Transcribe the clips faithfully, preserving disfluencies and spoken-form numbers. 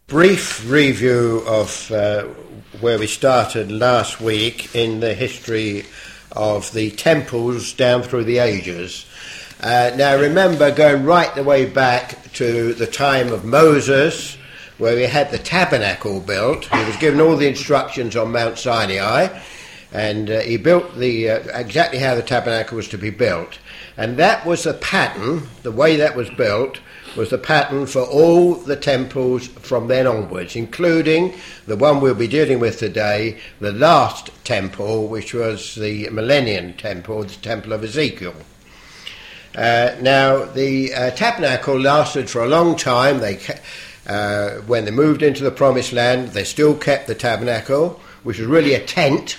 Brief review of uh, where we started last week in the history of the temples down through the ages. Uh, now remember, going right the way back to the time of Moses, where we had the tabernacle built. He was given all the instructions on Mount Sinai, and uh, he built the uh, exactly how the tabernacle was to be built. And that was the pattern, the way that was built, was the pattern for all the temples from then onwards, including the one we'll be dealing with today, the last temple, which was the Millennium Temple, the Temple of Ezekiel. Uh, now, the uh, tabernacle lasted for a long time. They, uh, when they moved into the Promised Land, they still kept the tabernacle, which was really a tent.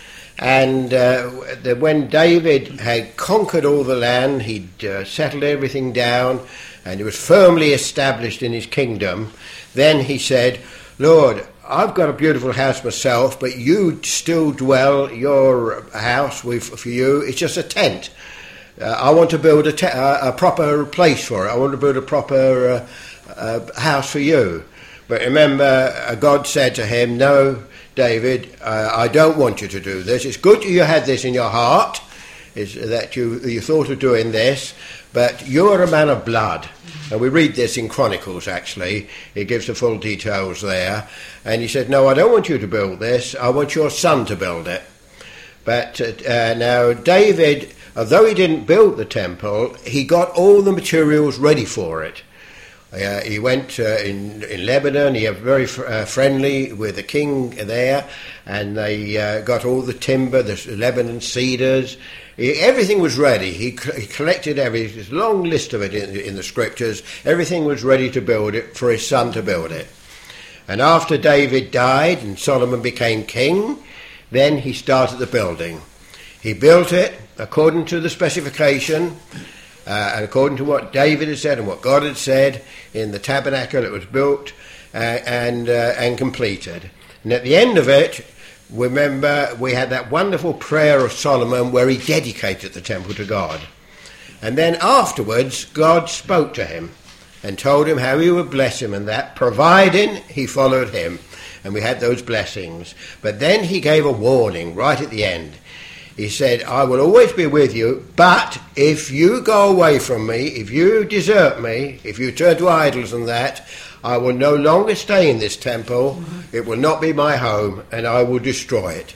And uh, the, when David had conquered all the land, he'd uh, settled everything down, and he was firmly established in his kingdom, then he said, Lord, I've got a beautiful house myself, but you still dwell, your house with, for you, it's just a tent. Uh, I want to build a, te- uh, a proper place for it. I want to build a proper uh, uh, house for you. But remember, uh, God said to him, no, David, uh, I don't want you to do this. It's good you had this in your heart, is that you, you thought of doing this, but you're a man of blood. And we read this in Chronicles, actually. It gives the full details there. And he said, no, I don't want you to build this. I want your son to build it. But uh, now David, although he didn't build the temple, he got all the materials ready for it. Uh, he went uh, in, in Lebanon. He was very fr- uh, friendly with the king there, and they uh, got all the timber, the Lebanon cedars. He, everything was ready. He, c- he collected everything. There's a long list of it in, in the scriptures. Everything was ready to build it, for his son to build it. And after David died and Solomon became king, then he started the building. He built it according to the specification, Uh, and according to what David had said and what God had said in the tabernacle, it was built uh, and uh, and completed. And at the end of it, remember, we had that wonderful prayer of Solomon where he dedicated the temple to God. And then afterwards, God spoke to him and told him how he would bless him and that, providing he followed him. And we had those blessings. But then he gave a warning right at the end. He said, I will always be with you, but if you go away from me, if you desert me, if you turn to idols and that, I will no longer stay in this temple. It will not be my home, and I will destroy it.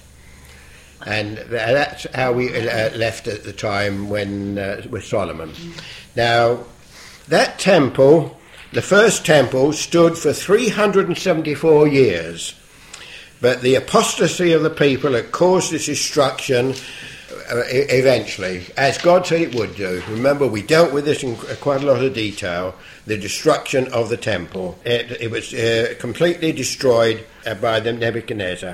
And that's how we uh, left at the time when uh, with Solomon. Now, that temple, the first temple, stood for three hundred seventy-four years. But the apostasy of the people had caused this destruction uh, eventually, as God said it would do. Remember, we dealt with this in quite a lot of detail, the destruction of the temple. It, it was uh, completely destroyed uh, by the Nebuchadnezzar.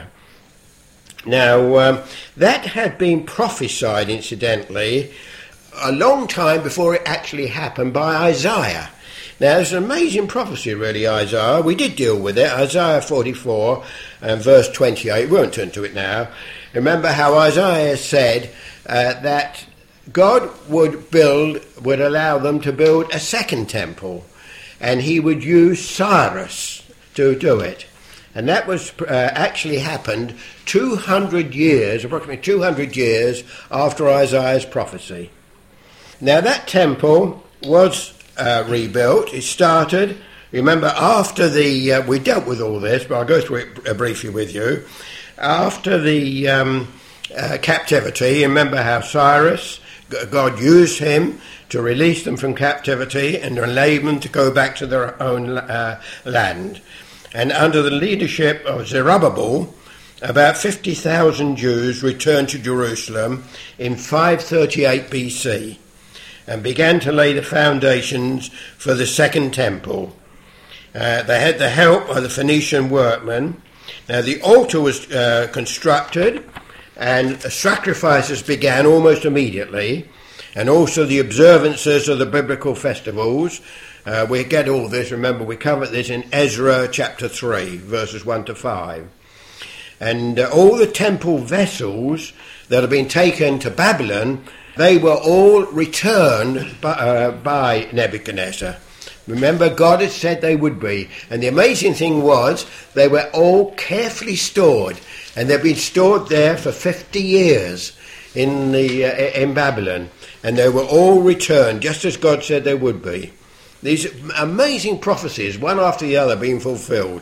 Now, um, that had been prophesied, incidentally, a long time before it actually happened by Isaiah. Now, it's an amazing prophecy, really, Isaiah. We did deal with it, Isaiah forty-four and verse twenty-eight. We won't turn to it now. Remember how Isaiah said uh, that God would build, would allow them to build a second temple, and he would use Cyrus to do it. And that was uh, actually happened two hundred years, approximately two hundred years after Isaiah's prophecy. Now, that temple was Uh, rebuilt. It started, remember, after the, uh, we dealt with all this, but I'll go through it uh, briefly with you. After the um, uh, captivity, remember how Cyrus, God used him to release them from captivity and enable them to go back to their own uh, land. And under the leadership of Zerubbabel, about fifty thousand Jews returned to Jerusalem in five thirty-eight B C. and began to lay the foundations for the second temple. Uh, they had the help of the Phoenician workmen. Now the altar was uh, constructed, and sacrifices began almost immediately, and also the observances of the biblical festivals. Uh, we get all this, remember we covered this in Ezra chapter three, verses one to five. And uh, all the temple vessels that have been taken to Babylon, they were all returned by, uh, by Nebuchadnezzar. Remember, God had said they would be. And the amazing thing was, they were all carefully stored. And they've been stored there for fifty years in the uh, in Babylon. And they were all returned, just as God said they would be. These amazing prophecies, one after the other, being fulfilled.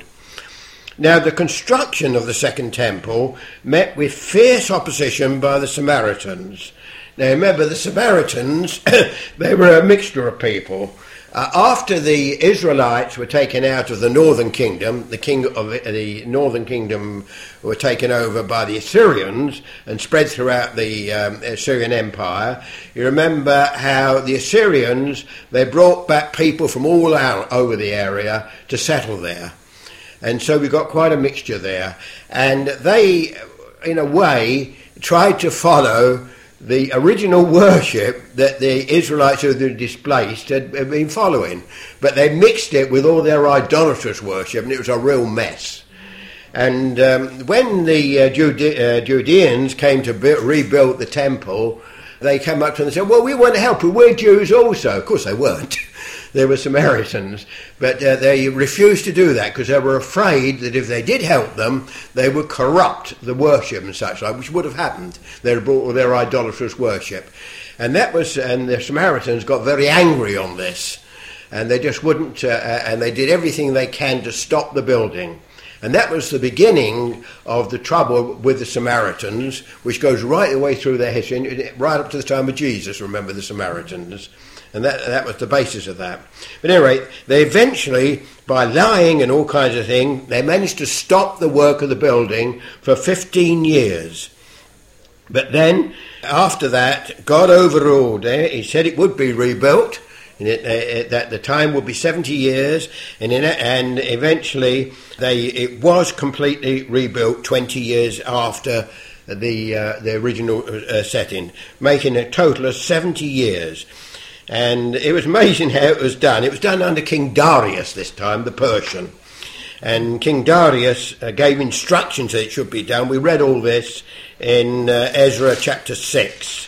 Now, the construction of the second temple met with fierce opposition by the Samaritans. Now, remember, the Samaritans, they were a mixture of people. Uh, after the Israelites were taken out of the northern kingdom, the king of the northern kingdom were taken over by the Assyrians and spread throughout the um, Assyrian Empire. You remember how the Assyrians, they brought back people from all out over the area to settle there. And so we got quite a mixture there. And they, in a way, tried to follow the original worship that the Israelites who were displaced had, had been following. But they mixed it with all their idolatrous worship, and it was a real mess. And um, when the uh, Jude- uh, Judeans came to be- rebuild the temple, they came up to them and said, well, we want to help you, we're Jews also. Of course they weren't. They were Samaritans, but uh, they refused to do that because they were afraid that if they did help them, they would corrupt the worship and such like, which would have happened. They had brought all their idolatrous worship. And that was, and the Samaritans got very angry on this, and they just wouldn't, uh, and they did everything they can to stop the building. And that was the beginning of the trouble with the Samaritans, which goes right the way through their history, right up to the time of Jesus, remember the Samaritans. And that that was the basis of that. But anyway, they eventually, by lying and all kinds of things, they managed to stop the work of the building for fifteen years. But then, after that, God overruled it. He said it would be rebuilt, and it, uh, that the time would be seventy years, and in it, and eventually they it was completely rebuilt twenty years after the uh, the original uh, setting, making a total of seventy years. And it was amazing how it was done. It was done under King Darius this time, the Persian. And King Darius uh, gave instructions that it should be done. We read all this in uh, Ezra chapter six.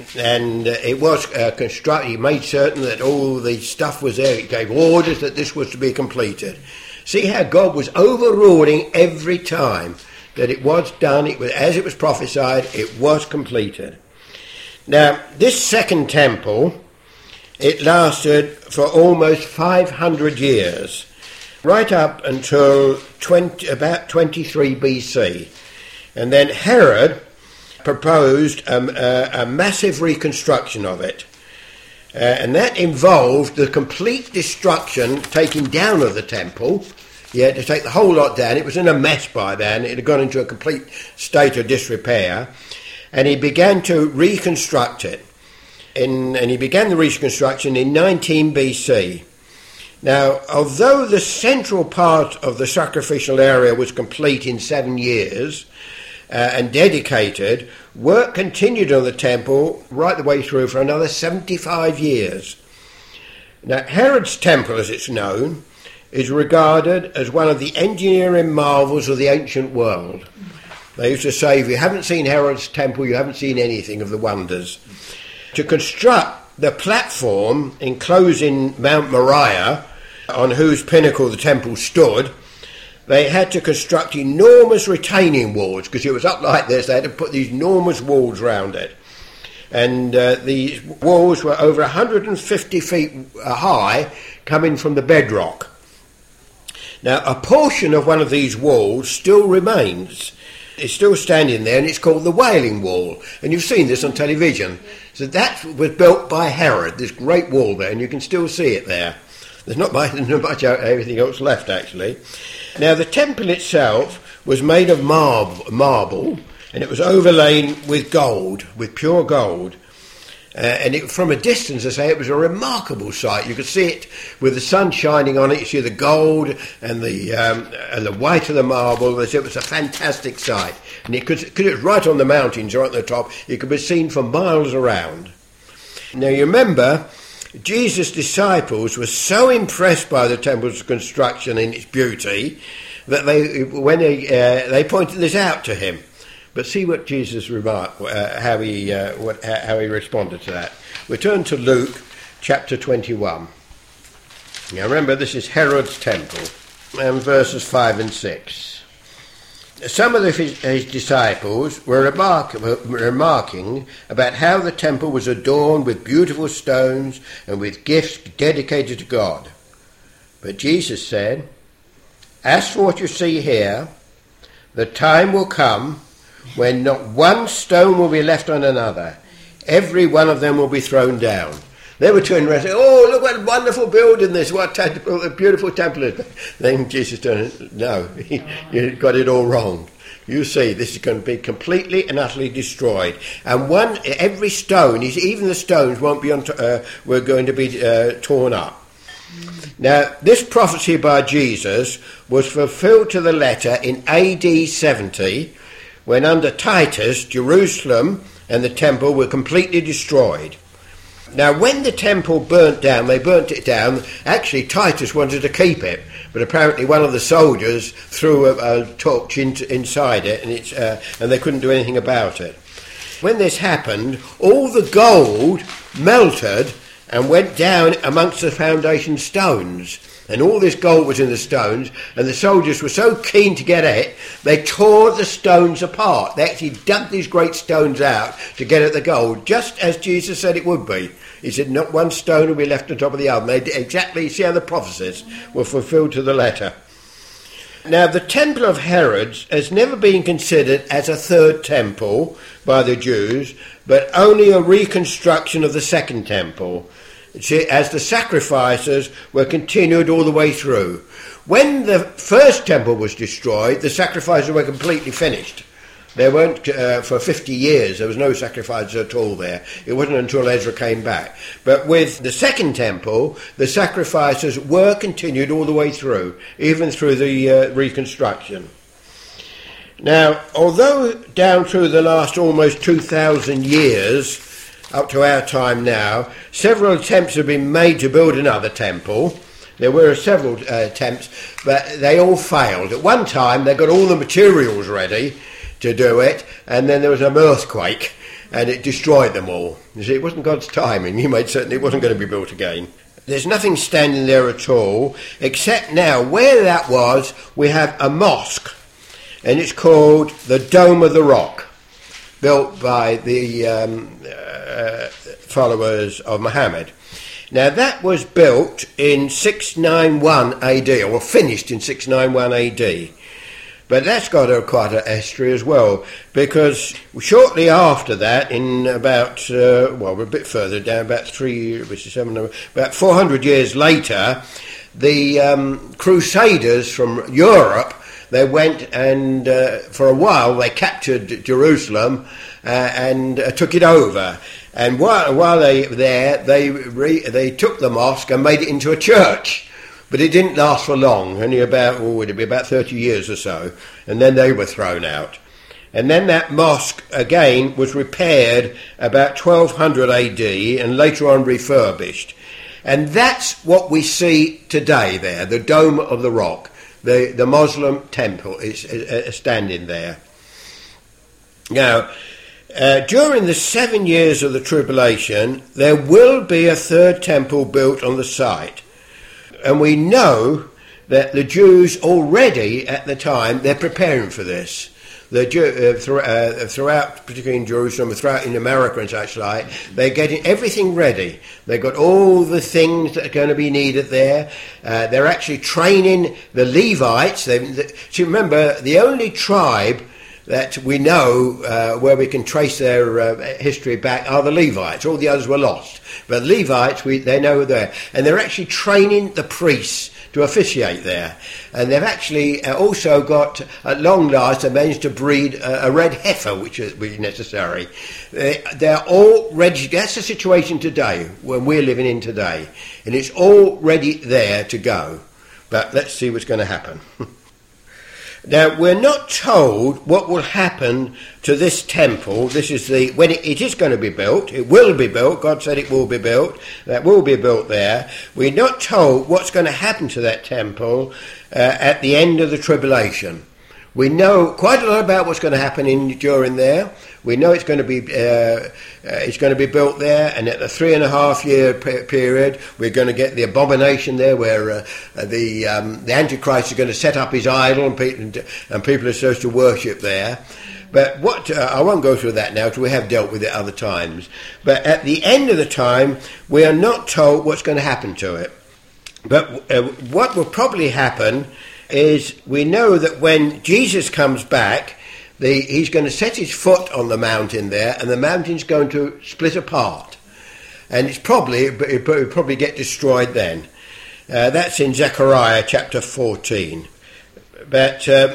And uh, it was uh, constructed. He made certain that all the stuff was there. He gave orders that this was to be completed. See how God was overruling every time that it was done. It was, as it was prophesied, it was completed. Now, this second temple, it lasted for almost five hundred years, right up until twenty, about twenty-three B C. And then Herod proposed um, a, a massive reconstruction of it. Uh, and that involved the complete destruction, taking down of the temple. He had to take the whole lot down. It was in a mess by then. It had gone into a complete state of disrepair. And he began to reconstruct it. In, and he began the reconstruction in nineteen B C. Now, although the central part of the sacrificial area was complete in seven years uh, and dedicated, work continued on the temple right the way through for another seventy-five years. Now, Herod's temple, as it's known, is regarded as one of the engineering marvels of the ancient world. They used to say, if you haven't seen Herod's temple, you haven't seen anything of the wonders. To construct the platform enclosing Mount Moriah, on whose pinnacle the temple stood, they had to construct enormous retaining walls, because it was up like this. They had to put these enormous walls round it. And uh, these walls were over one hundred fifty feet high, coming from the bedrock. Now, a portion of one of these walls still remains. It's still standing there, and it's called the Wailing Wall. And you've seen this on television. So that was built by Herod, this great wall there, and you can still see it there. There's not much, not much everything else left, actually. Now, the temple itself was made of marble, marble and it was overlain with gold, with pure gold. Uh, and it, from a distance, I say, it was a remarkable sight. You could see it with the sun shining on it. You see the gold and the um, and the white of the marble. It was a fantastic sight. And it could, because it was right on the mountains, right on the top, it could be seen for miles around. Now, you remember, Jesus' disciples were so impressed by the temple's construction and its beauty that they, when they, uh, they pointed this out to him. But see what Jesus remarked, uh, how he uh, what, how he responded to that. We turn to Luke chapter twenty-one. Now remember, this is Herod's temple, and verses five and six. Some of the, his, his disciples were remark, remarking about how the temple was adorned with beautiful stones and with gifts dedicated to God. But Jesus said, "As for what you see here, the time will come when not one stone will be left on another. Every one of them will be thrown down." They were turning around and saying, "Oh, look what a wonderful building this, what temple, a beautiful temple is." Then Jesus turned, "No, you got it all wrong. You see, this is going to be completely and utterly destroyed. And one, every stone, even the stones won't be on to, uh, were going to be uh, torn up." Now, this prophecy by Jesus was fulfilled to the letter in A D seventy, when under Titus, Jerusalem and the temple were completely destroyed. Now, when the temple burnt down, they burnt it down. Actually, Titus wanted to keep it, but apparently one of the soldiers threw a, a torch into, inside it, and, it's, uh, and they couldn't do anything about it. When this happened, all the gold melted and went down amongst the foundation stones. And all this gold was in the stones, and the soldiers were so keen to get it, they tore the stones apart. They actually dug these great stones out to get at the gold, just as Jesus said it would be. He said, not one stone will be left on top of the other. They did exactly, see how the prophecies were fulfilled to the letter. Now, the temple of Herod's has never been considered as a third temple by the Jews, but only a reconstruction of the second temple, as the sacrifices were continued all the way through. When the first temple was destroyed, the sacrifices were completely finished. There weren't, uh, for fifty years, there was no sacrifices at all there. It wasn't until Ezra came back. But with the second temple, the sacrifices were continued all the way through, even through the uh, reconstruction. Now, although down through the last almost two thousand years, up to our time now, several attempts have been made to build another temple. There were several uh, attempts, but they all failed. At one time, they got all the materials ready to do it, and then there was an earthquake, and it destroyed them all. You see, it wasn't God's timing. He made certain it wasn't going to be built again. There's nothing standing there at all, except now, where that was, we have a mosque, and it's called the Dome of the Rock, built by the um, uh, followers of Muhammad. Now, that was built in six ninety-one A D, or finished in six ninety-one A D. But that's got a, quite a history as well, because shortly after that, in about, uh, well, we're a bit further down, about three, which is seven, about four hundred years later, the um, Crusaders from Europe, they went and, uh, for a while, they captured Jerusalem uh, and uh, took it over. And while, while they were there, they, re, they took the mosque and made it into a church. But it didn't last for long, only about, oh, would it be about thirty years or so, and then they were thrown out. And then that mosque, again, was repaired about twelve hundred A D and later on refurbished. And that's what we see today there, the Dome of the Rock. The, the Muslim temple is, is, is standing there. Now, uh, during the seven years of the tribulation, there will be a third temple built on the site. And we know that the Jews already at the time, they're preparing for this. The Jew, uh, through, uh, throughout, particularly in Jerusalem, throughout in America and such like, they're getting everything ready. They've got all the things that are going to be needed there. Uh, they're actually training the Levites. They, the, so remember, the only tribe that we know uh, where we can trace their uh, history back are the Levites. All the others were lost. But Levites, we, they know there. And they're actually training the priests to officiate there. And they've actually uh, also got, at long last, they managed to breed a, a red heifer, which is necessary. They, they're all ready. That's the situation today, when we're living in today. And it's all ready there to go. But let's see what's going to happen. Now, we're not told what will happen to this temple. This is the, when it, it is going to be built, it will be built. God said it will be built. That will be built there. We're not told what's going to happen to that temple uh, at the end of the tribulation. We know quite a lot about what's going to happen in during there. We know it's going to be uh, uh, it's going to be built there, and at the three and a half year pe- period, we're going to get the abomination there, where uh, the um, the Antichrist is going to set up his idol, and, pe- and people are supposed to worship there. But what uh, I won't go through that now, because we have dealt with it other times. But at the end of the time, we are not told what's going to happen to it. But uh, what will probably happen is we know that when Jesus comes back, the, he's going to set his foot on the mountain there, and the mountain's going to split apart. And it's probably, it'll probably get destroyed then. Uh, that's in Zechariah chapter fourteen. But uh,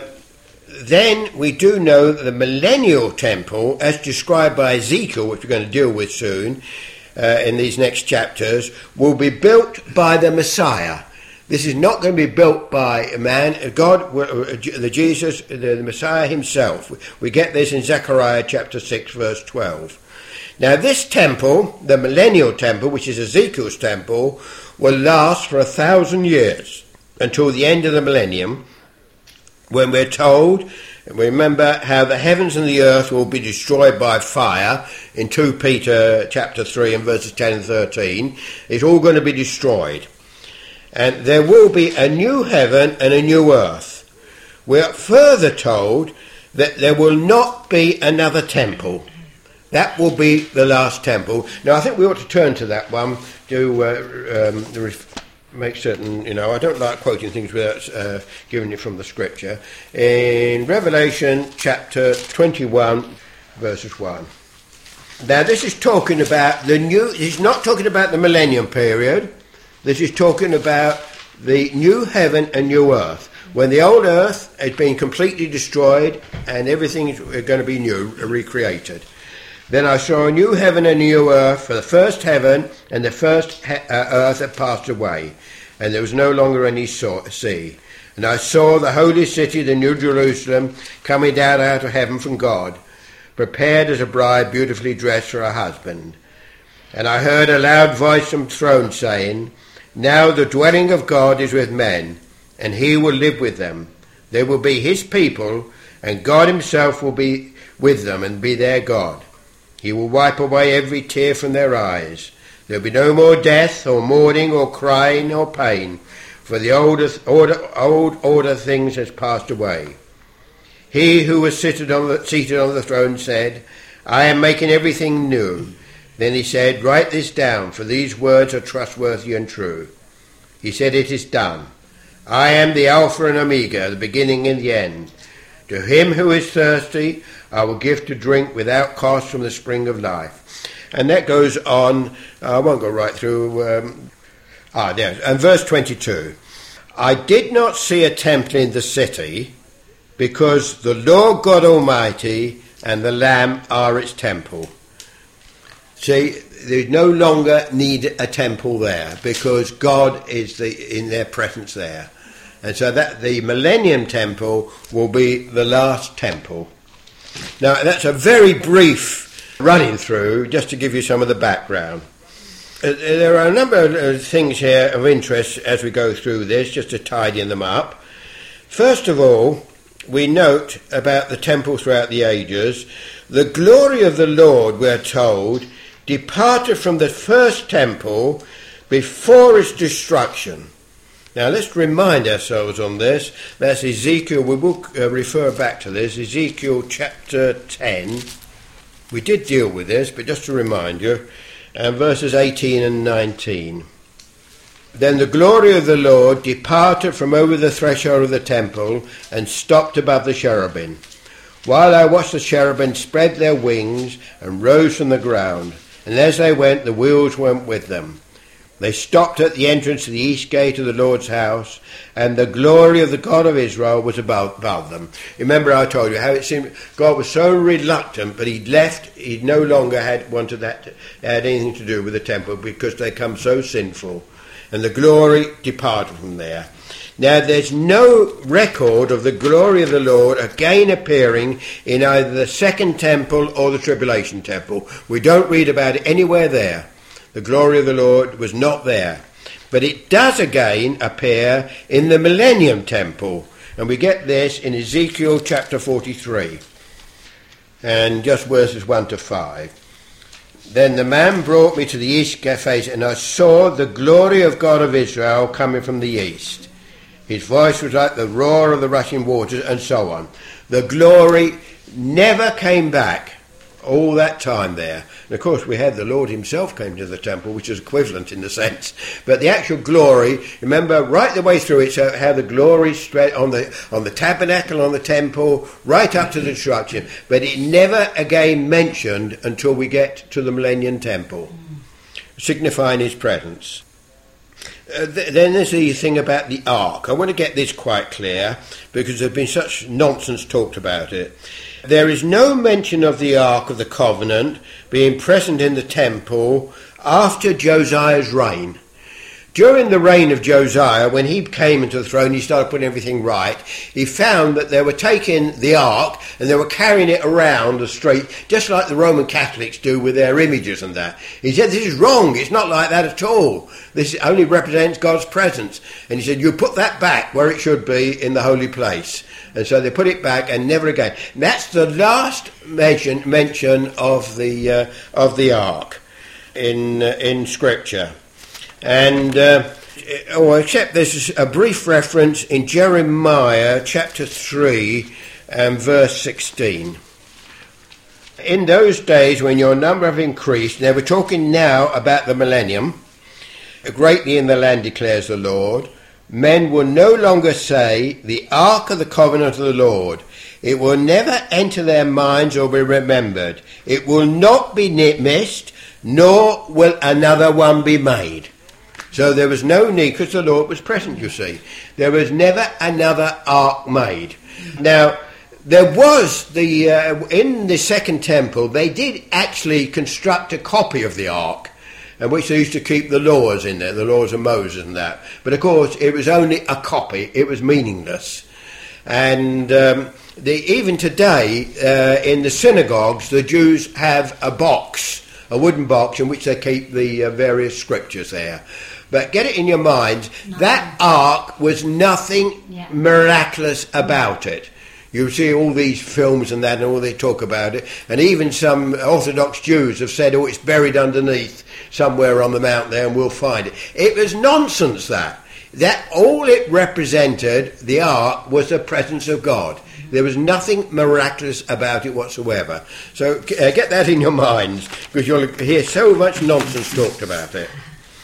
then we do know that the millennial temple, as described by Ezekiel, which we're going to deal with soon, uh, in these next chapters, will be built by the Messiah. This is not going to be built by a man. God, the Jesus, the Messiah himself. We get this in Zechariah chapter six, verse twelve. Now this temple, the millennial temple, which is Ezekiel's temple, will last for a thousand years, until the end of the millennium, when we're told, remember how the heavens and the earth will be destroyed by fire in Second Peter chapter three and verses ten and thirteen. It's all going to be destroyed. And there will be a new heaven and a new earth. We're further told that there will not be another temple. That will be the last temple. Now, I think we ought to turn to that one to uh, um, make certain, you know, I don't like quoting things without uh, giving it from the scripture. In Revelation chapter twenty-one, verses one. Now, this is talking about the new, it's not talking about the millennium period. This is talking about the new heaven and new earth. When the old earth has been completely destroyed and everything is going to be new, recreated. Then I saw a new heaven and a new earth, for the first heaven and the first he- uh, earth had passed away, and there was no longer any so- sea. And I saw the holy city, the new Jerusalem, coming down out of heaven from God, prepared as a bride beautifully dressed for her husband. And I heard a loud voice from the throne saying, now the dwelling of God is with men, and he will live with them. They will be his people, and God himself will be with them and be their God. He will wipe away every tear from their eyes. There will be no more death, or mourning, or crying, or pain, for the old order, old order things has passed away. He who was seated on the, seated on the throne said, I am making everything new. Then he said, write this down, for these words are trustworthy and true. He said, it is done. I am the Alpha and Omega, the beginning and the end. To him who is thirsty, I will give to drink without cost from the spring of life. And that goes on, I won't go right through, um, ah, there, and verse twenty-two. I did not see a temple in the city, because the Lord God Almighty and the Lamb are its temple. See, they no longer need a temple there, because God is the, in their presence there. And so that the Millennium Temple will be the last temple. Now, that's a very brief running through, just to give you some of the background. Uh, there are a number of things here of interest as we go through this, just to tidy them up. First of all, we note about the temple throughout the ages. The glory of the Lord, we're told, departed from the first temple before its destruction. Now let's remind ourselves on this. That's Ezekiel. We will uh, refer back to this. Ezekiel chapter ten. We did deal with this, but just to remind you, and verses eighteen and nineteen. Then the glory of the Lord departed from over the threshold of the temple and stopped above the cherubim. While I watched, the cherubim spread their wings and rose from the ground. And as they went, the wheels went with them. They stopped at the entrance to the east gate of the Lord's house, and the glory of the God of Israel was above, above them. Remember, I told you how it seemed God was so reluctant, but he'd left, he no longer had wanted that to, had anything to do with the temple, because they come so sinful. And the glory departed from there. Now, there's no record of the glory of the Lord again appearing in either the second temple or the tribulation temple. We don't read about it anywhere there. The glory of the Lord was not there. But it does again appear in the Millennium Temple. And we get this in Ezekiel chapter forty-three, and just verses one to five. Then the man brought me to the east face, and I saw the glory of God of Israel coming from the east. His voice was like the roar of the rushing waters, and so on. The glory never came back all that time there. And of course we had the Lord himself came to the temple, which is equivalent in the sense. But the actual glory, remember right the way through it, so how the glory spread on the on the tabernacle, on the temple, right up to the destruction. But it never again mentioned until we get to the Millennium Temple, signifying his presence. Uh, th- then there's the thing about the ark. I want to get this quite clear because there's been such nonsense talked about it. There is no mention of the Ark of the Covenant being present in the temple after Josiah's reign. During the reign of Josiah, when he came into the throne, he started putting everything right, he found that they were taking the Ark and they were carrying it around the street, just like the Roman Catholics do with their images and that. He said, this is wrong, it's not like that at all. This only represents God's presence. And he said, you put that back where it should be in the holy place. And so they put it back and never again. And that's the last mention mention of the uh, of the Ark in uh, in Scripture. And uh, oh, except there's a brief reference in Jeremiah chapter three and verse sixteen. In those days when your number have increased, now we're talking now about the millennium, greatly in the land declares the Lord, men will no longer say, the Ark of the Covenant of the Lord. It will never enter their minds or be remembered. It will not be missed, nor will another one be made. So there was no need, because the Lord was present, you see. There was never another ark made. Now, there was, the uh, in the second temple, they did actually construct a copy of the ark, and which they used to keep the laws in there, the laws of Moses and that. But of course, it was only a copy. It was meaningless. And um, the, even today, uh, in the synagogues, the Jews have a box, a wooden box, in which they keep the uh, various scriptures there. But get it in your mind, no. That ark was nothing yeah. miraculous about it. You see all these films and that, and all they talk about it. And even some Orthodox Jews have said, oh, it's buried underneath somewhere on the mountain there, and we'll find it. It was nonsense, that. That all it represented, the ark, was the presence of God. There was nothing miraculous about it whatsoever. So uh, get that in your minds, because you'll hear so much nonsense talked about it.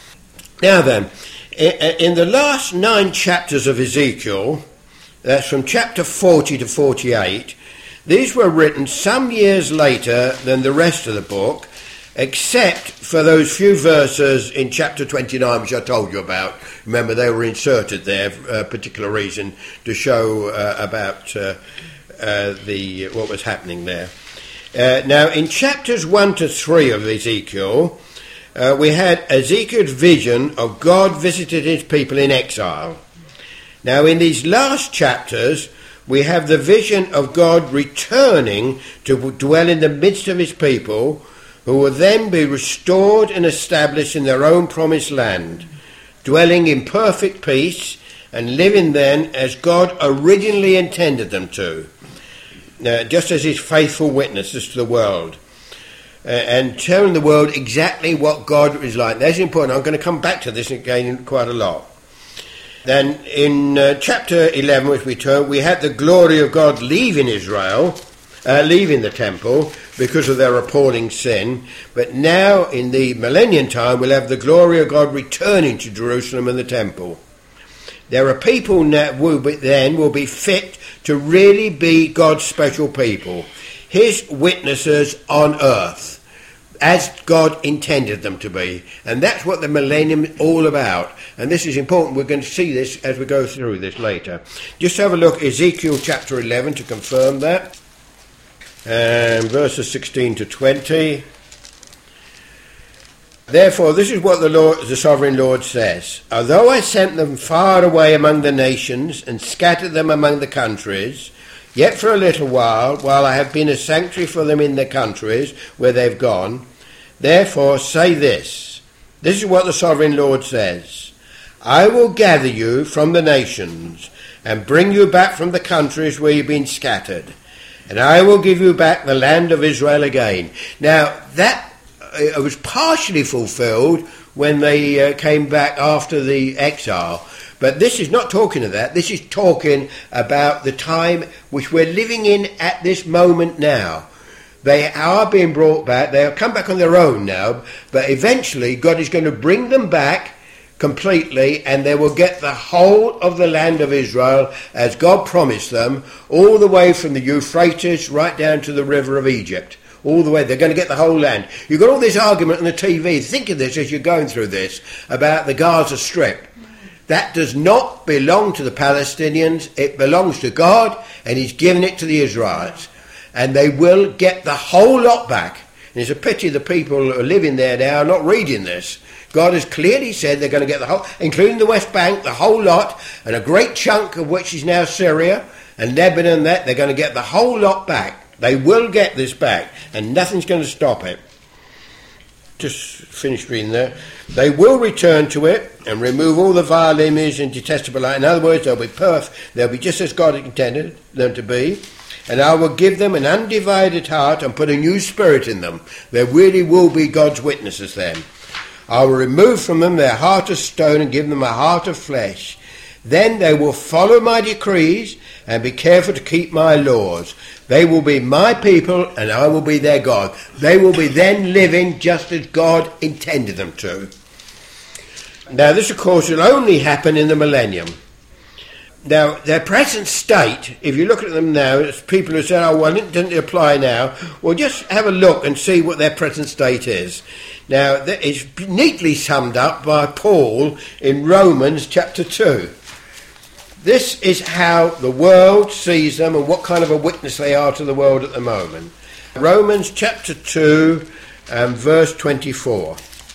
Now then, in the last nine chapters of Ezekiel, that's from chapter forty to forty-eight, these were written some years later than the rest of the book, except for those few verses in chapter twenty-nine, which I told you about. Remember, they were inserted there for a particular reason, to show uh, about uh, uh, the what was happening there. Uh, now, in chapters one to three of Ezekiel, Uh, we had Ezekiel's vision of God visited his people in exile. Now, in these last chapters, we have the vision of God returning to dwell in the midst of his people, who will then be restored and established in their own promised land, dwelling in perfect peace and living then as God originally intended them to, uh, just as his faithful witnesses to the world. Uh, and telling the world exactly what God is like. That's important. I'm going to come back to this again quite a lot. Then in uh, chapter eleven, which we turn, we had the glory of God leaving Israel, uh, leaving the temple because of their appalling sin. But now in the millennium time, we'll have the glory of God returning to Jerusalem and the temple. There are people that will be, then will be fit to really be God's special people, his witnesses on earth, as God intended them to be. And that's what the millennium is all about. And this is important. We're going to see this as we go through this later. Just have a look, Ezekiel chapter eleven, to confirm that. And verses sixteen to twenty. Therefore, this is what the Lord, the sovereign Lord says. Although I sent them far away among the nations and scattered them among the countries, yet for a little while, while I have been a sanctuary for them in the countries where they've gone, therefore say this. This is what the sovereign Lord says. I will gather you from the nations and bring you back from the countries where you've been scattered. And I will give you back the land of Israel again. Now, that uh, was partially fulfilled when they uh, came back after the exile. But this is not talking of that. This is talking about the time which we're living in at this moment now. They are being brought back. They'll come back on their own now. But eventually God is going to bring them back completely, and they will get the whole of the land of Israel as God promised them, all the way from the Euphrates right down to the river of Egypt. All the way, they're going to get the whole land. You've got all this argument on the T V. Think of this as you're going through this about the Gaza Strip. That does not belong to the Palestinians. It belongs to God, and he's given it to the Israelites. And they will get the whole lot back. And it's a pity the people who are living there now are not reading this. God has clearly said they're going to get the whole, including the West Bank, the whole lot, and a great chunk of which is now Syria and Lebanon, and that they're going to get the whole lot back. They will get this back, and nothing's going to stop it. Just finished reading there. They will return to it and remove all the vile image and detestable light. In other words, they'll be perfect. They'll be just as God intended them to be. And I will give them an undivided heart and put a new spirit in them. There really will be God's witnesses then. I will remove from them their heart of stone and give them a heart of flesh. Then they will follow my decrees and be careful to keep my laws. They will be my people and I will be their God. They will be then living just as God intended them to. Now this, of course, will only happen in the millennium. Now, their present state, if you look at them now, it's people who say, oh, well, it doesn't apply now. Well, just have a look and see what their present state is. Now, it's neatly summed up by Paul in Romans chapter two. This is how the world sees them and what kind of a witness they are to the world at the moment. Romans chapter two and verse twenty-four.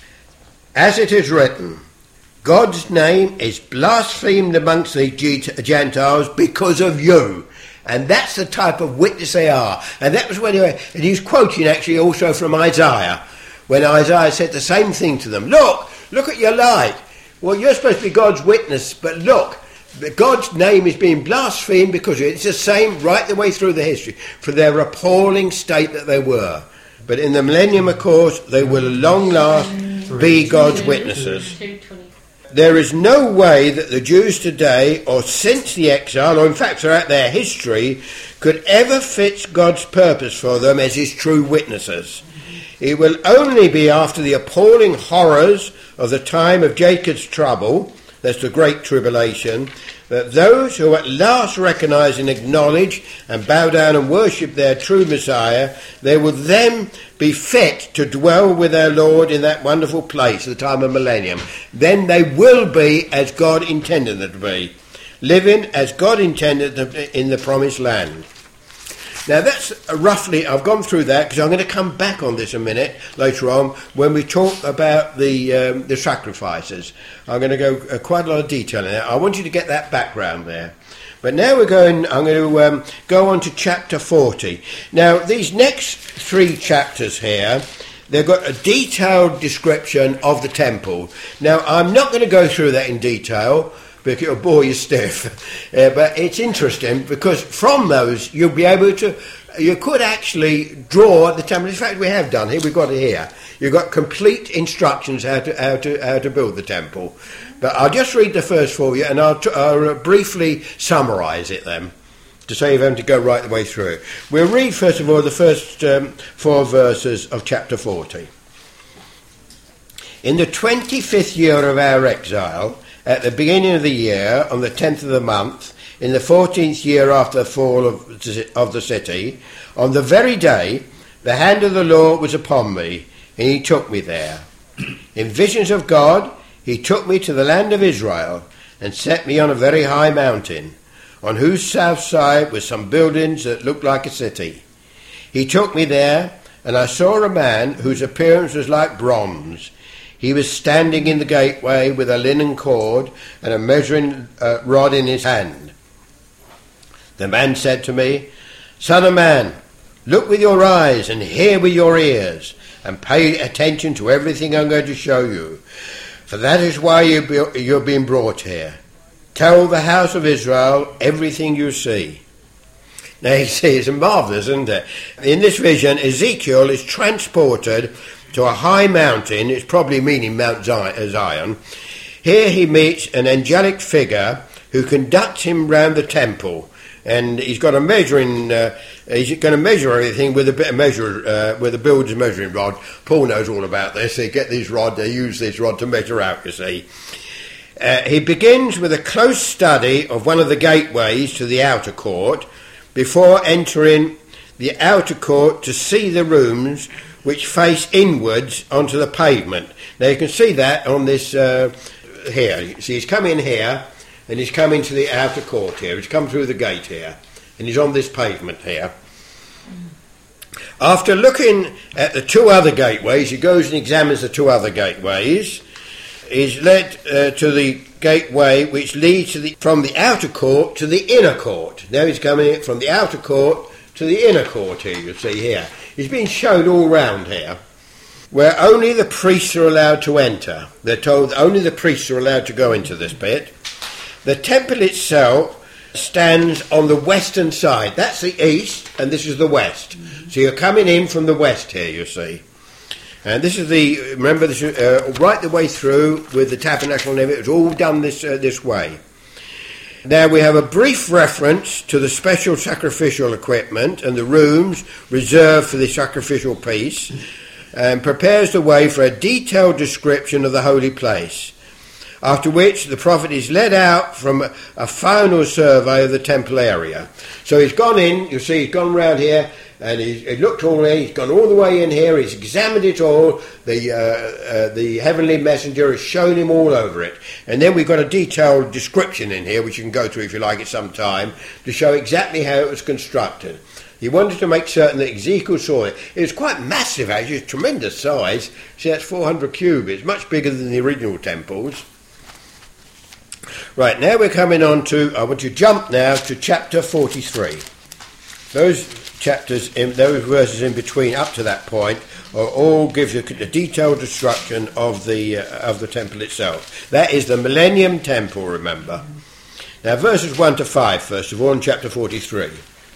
As it is written, God's name is blasphemed amongst the Gentiles because of you. And that's the type of witness they are. And that was when he, and he's quoting actually also from Isaiah, when Isaiah said the same thing to them. Look, look at your light. Well, you're supposed to be God's witness, but look, God's name is being blasphemed because of it. It's the same right the way through the history, for their appalling state that they were. But in the millennium, of course, they will at long last be God's witnesses. There is no way that the Jews today, or since the exile, or in fact throughout their history, could ever fit God's purpose for them as his true witnesses. It will only be after the appalling horrors of the time of Jacob's trouble, that's the Great Tribulation, that those who at last recognise and acknowledge and bow down and worship their true Messiah, they will then be fit to dwell with their Lord in that wonderful place at the time of millennium. Then they will be as God intended them to be, living as God intended them in the promised land. Now that's roughly, I've gone through that because I'm going to come back on this a minute later on when we talk about the um, the sacrifices. I'm going to go uh, quite a lot of detail in that. I want you to get that background there. But now we're going, I'm going to um, go on to chapter forty. Now these next three chapters here, they've got a detailed description of the temple. Now I'm not going to go through that in detail, because it'll bore you stiff. Uh, but it's interesting because from those you'll be able to, you could actually draw the temple. In fact, we have done here. We've got it here. You've got complete instructions how to how to how to build the temple. But I'll just read the first for you, and I'll, t- I'll briefly summarise it then, to save them to go right the way through. We'll read first of all the first um, four verses of chapter forty. In the twenty-fifth year of our exile, at the beginning of the year, on the tenth of the month, in the fourteenth year after the fall of, of the city, on the very day, the hand of the Lord was upon me, and he took me there. In visions of God, he took me to the land of Israel, and set me on a very high mountain, on whose south side were some buildings that looked like a city. He took me there, and I saw a man whose appearance was like bronze. He was standing in the gateway with a linen cord and a measuring uh, rod in his hand. The man said to me, Son of man, look with your eyes and hear with your ears, and pay attention to everything I'm going to show you, for that is why you're being brought here. Tell the house of Israel everything you see. Now you see, it's marvellous, isn't it? In this vision, Ezekiel is transported to a high mountain. It's probably meaning Mount Zion. Here he meets an angelic figure who conducts him round the temple. And he's got a measuring, uh, he's going to measure everything with a bit of measure, uh, with a builder's measuring rod. Paul knows all about this. They get these rod, they use this rod to measure out, you see. Uh, he begins with a close study of one of the gateways to the outer court before entering the outer court to see the rooms which face inwards onto the pavement. Now you can see that on this uh, here. You see he's come in here and he's come into the outer court here. He's come through the gate here and he's on this pavement here. After looking at the two other gateways, he goes and examines the two other gateways. He's led uh, to the gateway which leads to the, from the outer court to the inner court. Now he's coming from the outer court to the inner court here, you see here. He's been shown all round here, where only the priests are allowed to enter. They're told only the priests are allowed to go into this bit. The temple itself stands on the western side. That's the east, and this is the west. So you're coming in from the west here, you see. And this is the, remember, this uh, right the way through with the tabernacle and everything. It was all done this uh, this way. Now we have a brief reference to the special sacrificial equipment and the rooms reserved for the sacrificial piece, and prepares the way for a detailed description of the holy place. After which the prophet is led out from a, a final survey of the temple area. So he's gone in, you see he's gone round here, and he's, he looked all in, he's gone all the way in here, he's examined it all, the uh, uh, the heavenly messenger has shown him all over it. And then we've got a detailed description in here, which you can go through if you like at some time, to show exactly how it was constructed. He wanted to make certain that Ezekiel saw it. It was quite massive, actually, it's tremendous size. See, that's four hundred cubits, much bigger than the original temples. Right, now we're coming on to, I want you to jump now to chapter forty-three. Those chapters, in, those verses in between up to that point, are all give you a detailed description of the uh, of the temple itself. That is the Millennium Temple, remember. Now verses one to five, first of all, in chapter forty-three.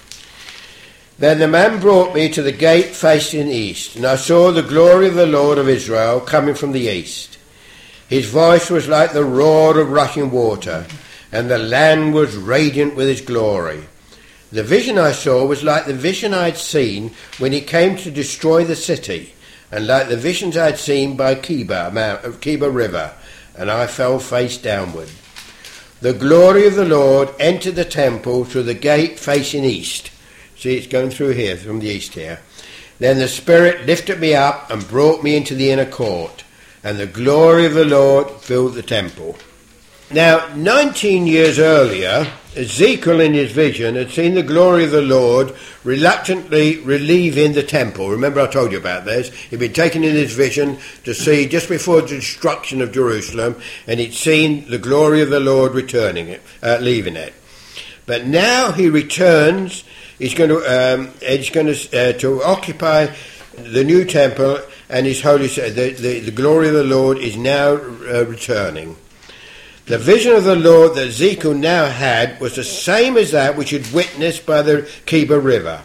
Then the man brought me to the gate facing east, and I saw the glory of the Lord of Israel coming from the east. His voice was like the roar of rushing water, and the land was radiant with his glory. The vision I saw was like the vision I had seen when he came to destroy the city, and like the visions I had seen by Keba, Mount, Keba River, and I fell face downward. The glory of the Lord entered the temple through the gate facing east. See, it's going through here, from the east here. Then the Spirit lifted me up and brought me into the inner court, and the glory of the Lord filled the temple. Now, nineteen years earlier, Ezekiel in his vision had seen the glory of the Lord reluctantly relieving the temple. Remember I told you about this? He'd been taken in his vision to see just before the destruction of Jerusalem, and he'd seen the glory of the Lord returning it, uh, leaving it. But now he returns, he's going to, um, he's going to, uh, to occupy the new temple, and his holy, the, the, the glory of the Lord is now uh, returning. The vision of the Lord that Ezekiel now had was the same as that which he'd witnessed by the Keba River.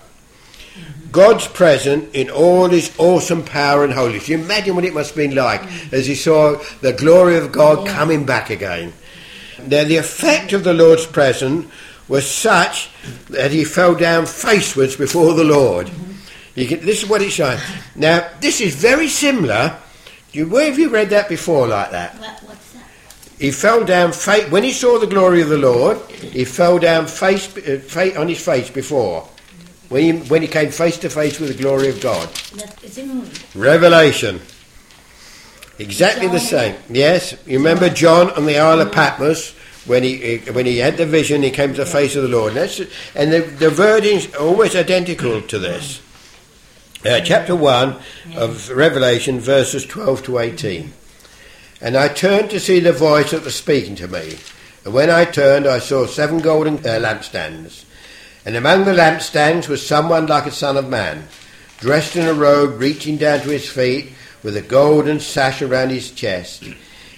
God's presence in all his awesome power and holiness. You imagine what it must have been like as he saw the glory of God coming back again. Now the effect of the Lord's presence was such that he fell down facewards before the Lord. You can, this is what it's saying. Now, this is very similar. You, where have you read that before like that? What, what's that? He fell down, fa- when he saw the glory of the Lord, he fell down face, uh, fa- on his face before. When he, when he came face to face with the glory of God. That is in Revelation. Exactly the same. Yes, you remember John on the Isle of Patmos, when he when he had the vision, he came to the face of the Lord. And, that's, and the, the wordings are always identical to this. Uh, chapter one of Revelation, verses twelve to eighteen. And I turned to see the voice that was speaking to me. And when I turned, I saw seven golden uh, lampstands. And among the lampstands was someone like a son of man, dressed in a robe reaching down to his feet, with a golden sash around his chest.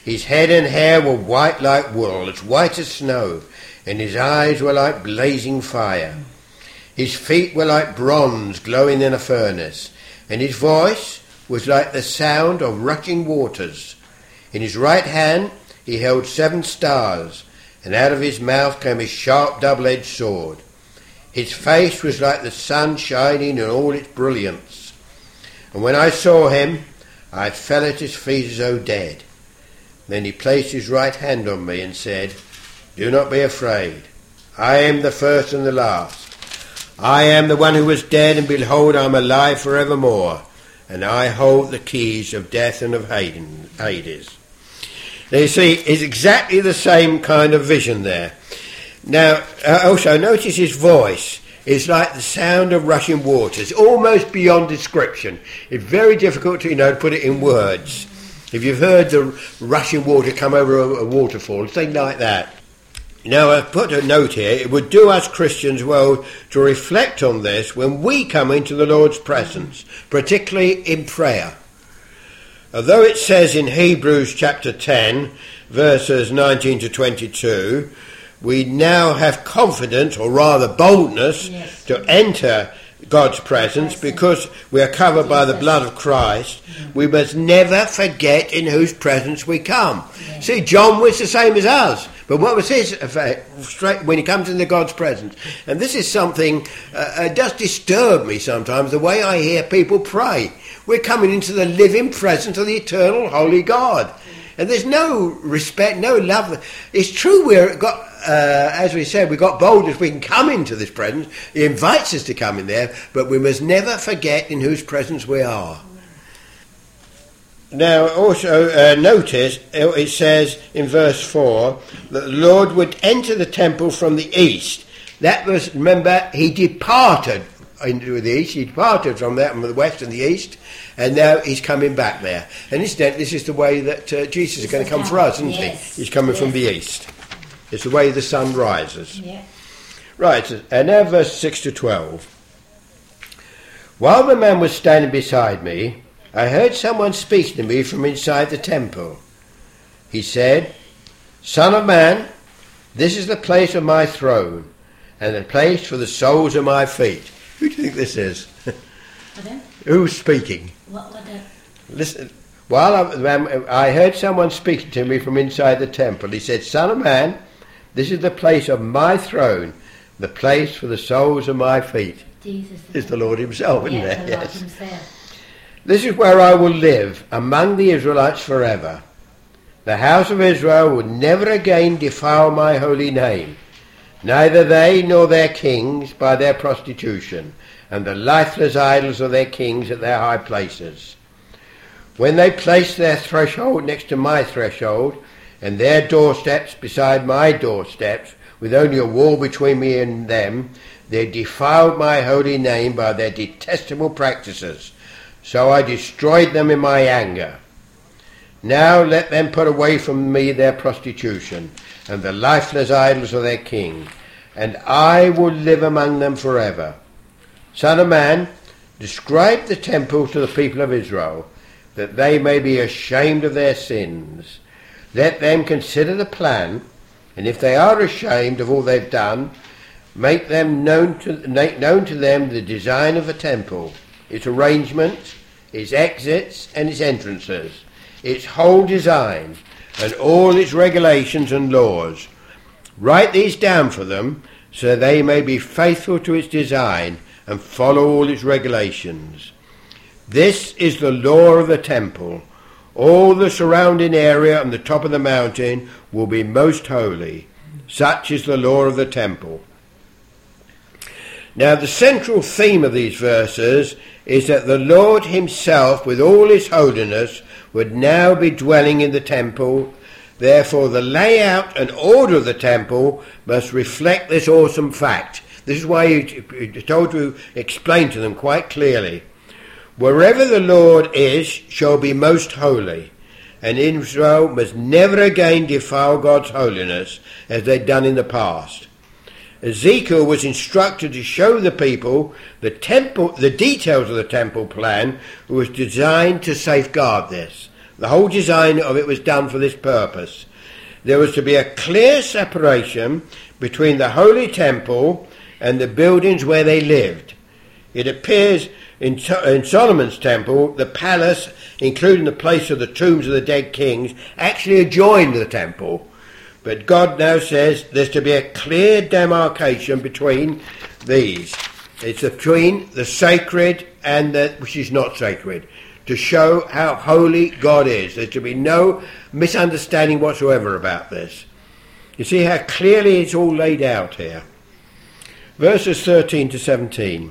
His head and hair were white like wool, as white as snow, and his eyes were like blazing fire. His feet were like bronze glowing in a furnace, and his voice was like the sound of rushing waters. In his right hand he held seven stars, and out of his mouth came a sharp double-edged sword. His face was like the sun shining in all its brilliance. And when I saw him, I fell at his feet as though dead. Then he placed his right hand on me and said, "Do not be afraid. I am the first and the last. I am the one who was dead, and behold, I am alive forevermore, and I hold the keys of death and of Hades." Now you see, it's exactly the same kind of vision there. Now, uh, also notice his voice is like the sound of rushing waters, almost beyond description. It's very difficult to, you know, to put it in words. If you've heard the rushing water come over a, a waterfall, something like that. Now, I've put a note here. It would do us Christians well to reflect on this when we come into the Lord's presence, particularly in prayer. Although it says in Hebrews chapter ten, verses nineteen to twenty-two, we now have confidence, or rather boldness, yes, to enter God's presence because we are covered by the blood of Christ. We must never forget in whose presence we come. Yeah. See, John was the same as us, but what was his effect when he comes into God's presence? And this is something uh, uh, does disturb me sometimes, the way I hear people pray. We're coming into the living presence of the eternal holy God. And there's no respect, no love. It's true we've got, uh, as we said, we've got boldness. We can come into this presence. He invites us to come in there, but we must never forget in whose presence we are. Now, also uh, notice, it says in verse four, that the Lord would enter the temple from the east. That was, remember, he departed into the east. He departed from that, from the west and the east, and now he's coming back there. And incidentally, this is the way that uh, Jesus is going to come for us, isn't yes. he? He's coming yes. from the east. It's the way the sun rises. Yeah. Right, and now verse six to twelve. While the man was standing beside me, I heard someone speaking to me from inside the temple. He said, "Son of man, this is the place of my throne, and the place for the soles of my feet." Who do you think this is? Who's speaking? What, what Listen, while I, I heard someone speaking to me from inside the temple. He said, "Son of man, this is the place of my throne, the place for the soles of my feet." Jesus. It's the Lord himself, isn't yeah, it? The yes. Lord himself. "This is where I will live, among the Israelites forever. The house of Israel will never again defile my holy name, neither they nor their kings by their prostitution, and the lifeless idols of their kings at their high places. When they place their threshold next to my threshold, and their doorsteps beside my doorsteps, with only a wall between me and them, they defiled my holy name by their detestable practices. So I destroyed them in my anger. Now let them put away from me their prostitution, and the lifeless idols of their king, and I will live among them forever. Son of man, describe the temple to the people of Israel, that they may be ashamed of their sins. Let them consider the plan, and if they are ashamed of all they've done, make them known to make known to them the design of the temple, its arrangement, its exits and its entrances, its whole design, and all its regulations and laws. Write these down for them, so they may be faithful to its design and follow all its regulations. This is the law of the temple. All the surrounding area and the top of the mountain will be most holy. Such is the law of the temple. Now, the central theme of these verses is that the Lord himself, with all his holiness, would now be dwelling in the temple. Therefore, the layout and order of the temple must reflect this awesome fact. This is why he told to explain to them quite clearly. Wherever the Lord is shall be most holy, and Israel must never again defile God's holiness as they'd done in the past. Ezekiel was instructed to show the people the temple, the details of the temple plan was designed to safeguard this. The whole design of it was done for this purpose. There was to be a clear separation between the holy temple and the buildings where they lived. It appears in, in Solomon's temple, the palace, including the place of the tombs of the dead kings, actually adjoined the temple. But God now says there's to be a clear demarcation between these. It's between the sacred and that which is not sacred, to show how holy God is. There's to be no misunderstanding whatsoever about this. You see how clearly it's all laid out here. Verses thirteen to seventeen.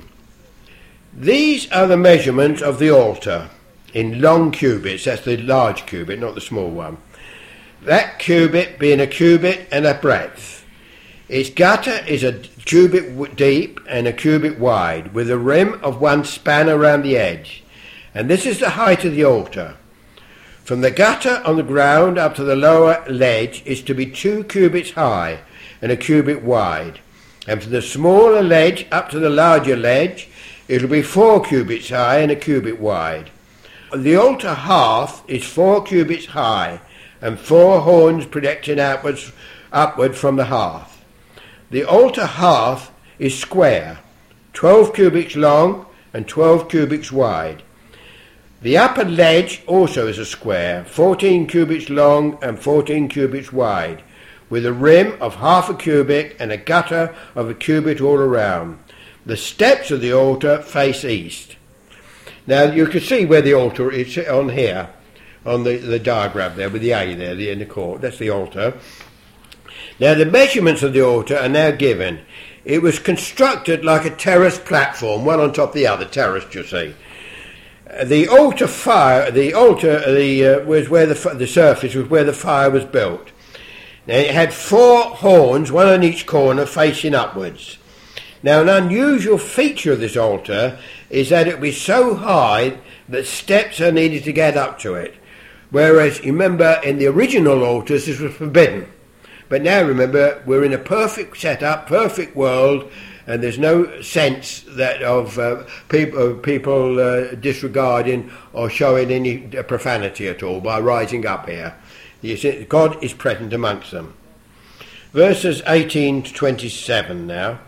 These are the measurements of the altar in long cubits. That's the large cubit, not the small one. That cubit being a cubit and a breadth. Its gutter is a cubit deep and a cubit wide, with a rim of one span around the edge. And this is the height of the altar. From the gutter on the ground up to the lower ledge is to be two cubits high and a cubit wide. And from the smaller ledge up to the larger ledge, it will be four cubits high and a cubit wide. The altar hearth is four cubits high, and four horns projecting outwards, upward from the hearth. The altar hearth is square, twelve cubits long and twelve cubits wide. The upper ledge also is a square, fourteen cubits long and fourteen cubits wide, with a rim of half a cubit and a gutter of a cubit all around. The steps of the altar face east. Now you can see where the altar is on here, on the, the diagram there with the A there, the in the court. That's the altar. Now the measurements of the altar are now given. It was constructed like a terrace platform, one on top of the other, terraced, you see. The altar fire, the altar, the uh, was where the the surface was where the fire was built. Now it had four horns, one on each corner, facing upwards. Now an unusual feature of this altar is that it was so high that steps are needed to get up to it. Whereas, you remember, in the original altars this was forbidden. But now remember, we're in a perfect setup, perfect world, and there's no sense that of uh, people, people uh, disregarding or showing any profanity at all by rising up here. You see, God is present amongst them. Verses eighteen to twenty-seven now.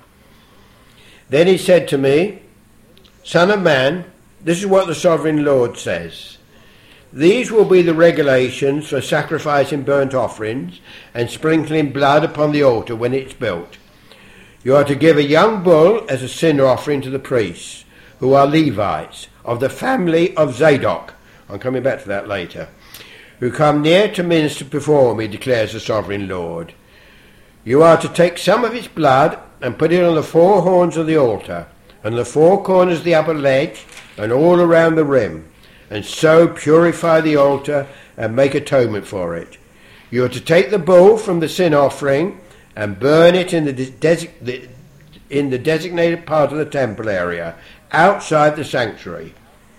Then he said to me, Son of man, this is what the sovereign Lord says. These will be the regulations for sacrificing burnt offerings and sprinkling blood upon the altar when it's built. You are to give a young bull as a sin offering to the priests, who are Levites, of the family of Zadok. I'm coming back to that later. Who come near to minister before me, declares the sovereign Lord. You are to take some of its blood and put it on the four horns of the altar, and the four corners of the upper ledge, and all around the rim, and so purify the altar and make atonement for it. You are to take the bull from the sin offering and burn it in the, desi- the, in the designated part of the temple area, outside the sanctuary.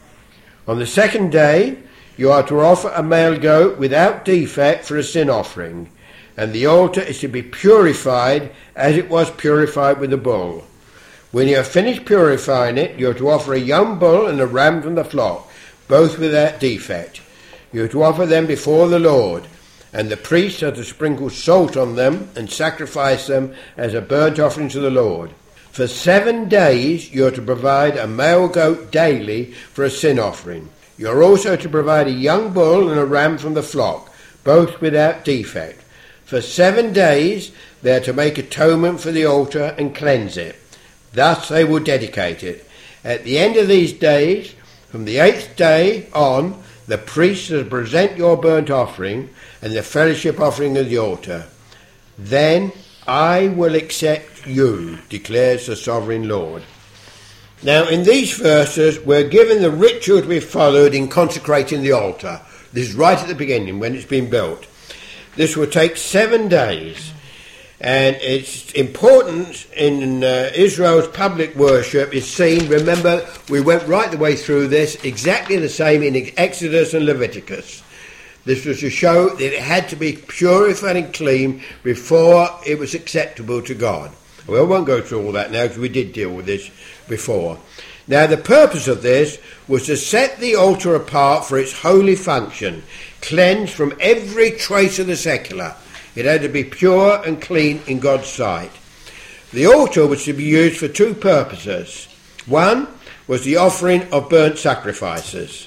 On the second day, you are to offer a male goat without defect for a sin offering, and the altar is to be purified as it was purified with the bull. When you have finished purifying it, you are to offer a young bull and a ram from the flock, both without defect. You are to offer them before the Lord, and the priests are to sprinkle salt on them and sacrifice them as a burnt offering to the Lord. For seven days you are to provide a male goat daily for a sin offering. You are also to provide a young bull and a ram from the flock, both without defect. For seven days they are to make atonement for the altar and cleanse it. Thus they will dedicate it. At the end of these days, from the eighth day on, the priests will present your burnt offering and the fellowship offering of the altar. Then I will accept you, declares the sovereign Lord. Now in these verses we're given the ritual to be followed in consecrating the altar. This is right at the beginning when it's been built. This will take seven days, and its importance in uh, Israel's public worship is seen. Remember, we went right the way through this, exactly the same in Exodus and Leviticus. This was to show that it had to be purified and clean before it was acceptable to God. Well, I won't go through all that now because we did deal with this before. Now the purpose of this was to set the altar apart for its holy function, cleansed from every trace of the secular. It had to be pure and clean in God's sight. The altar was to be used for two purposes. One was the offering of burnt sacrifices,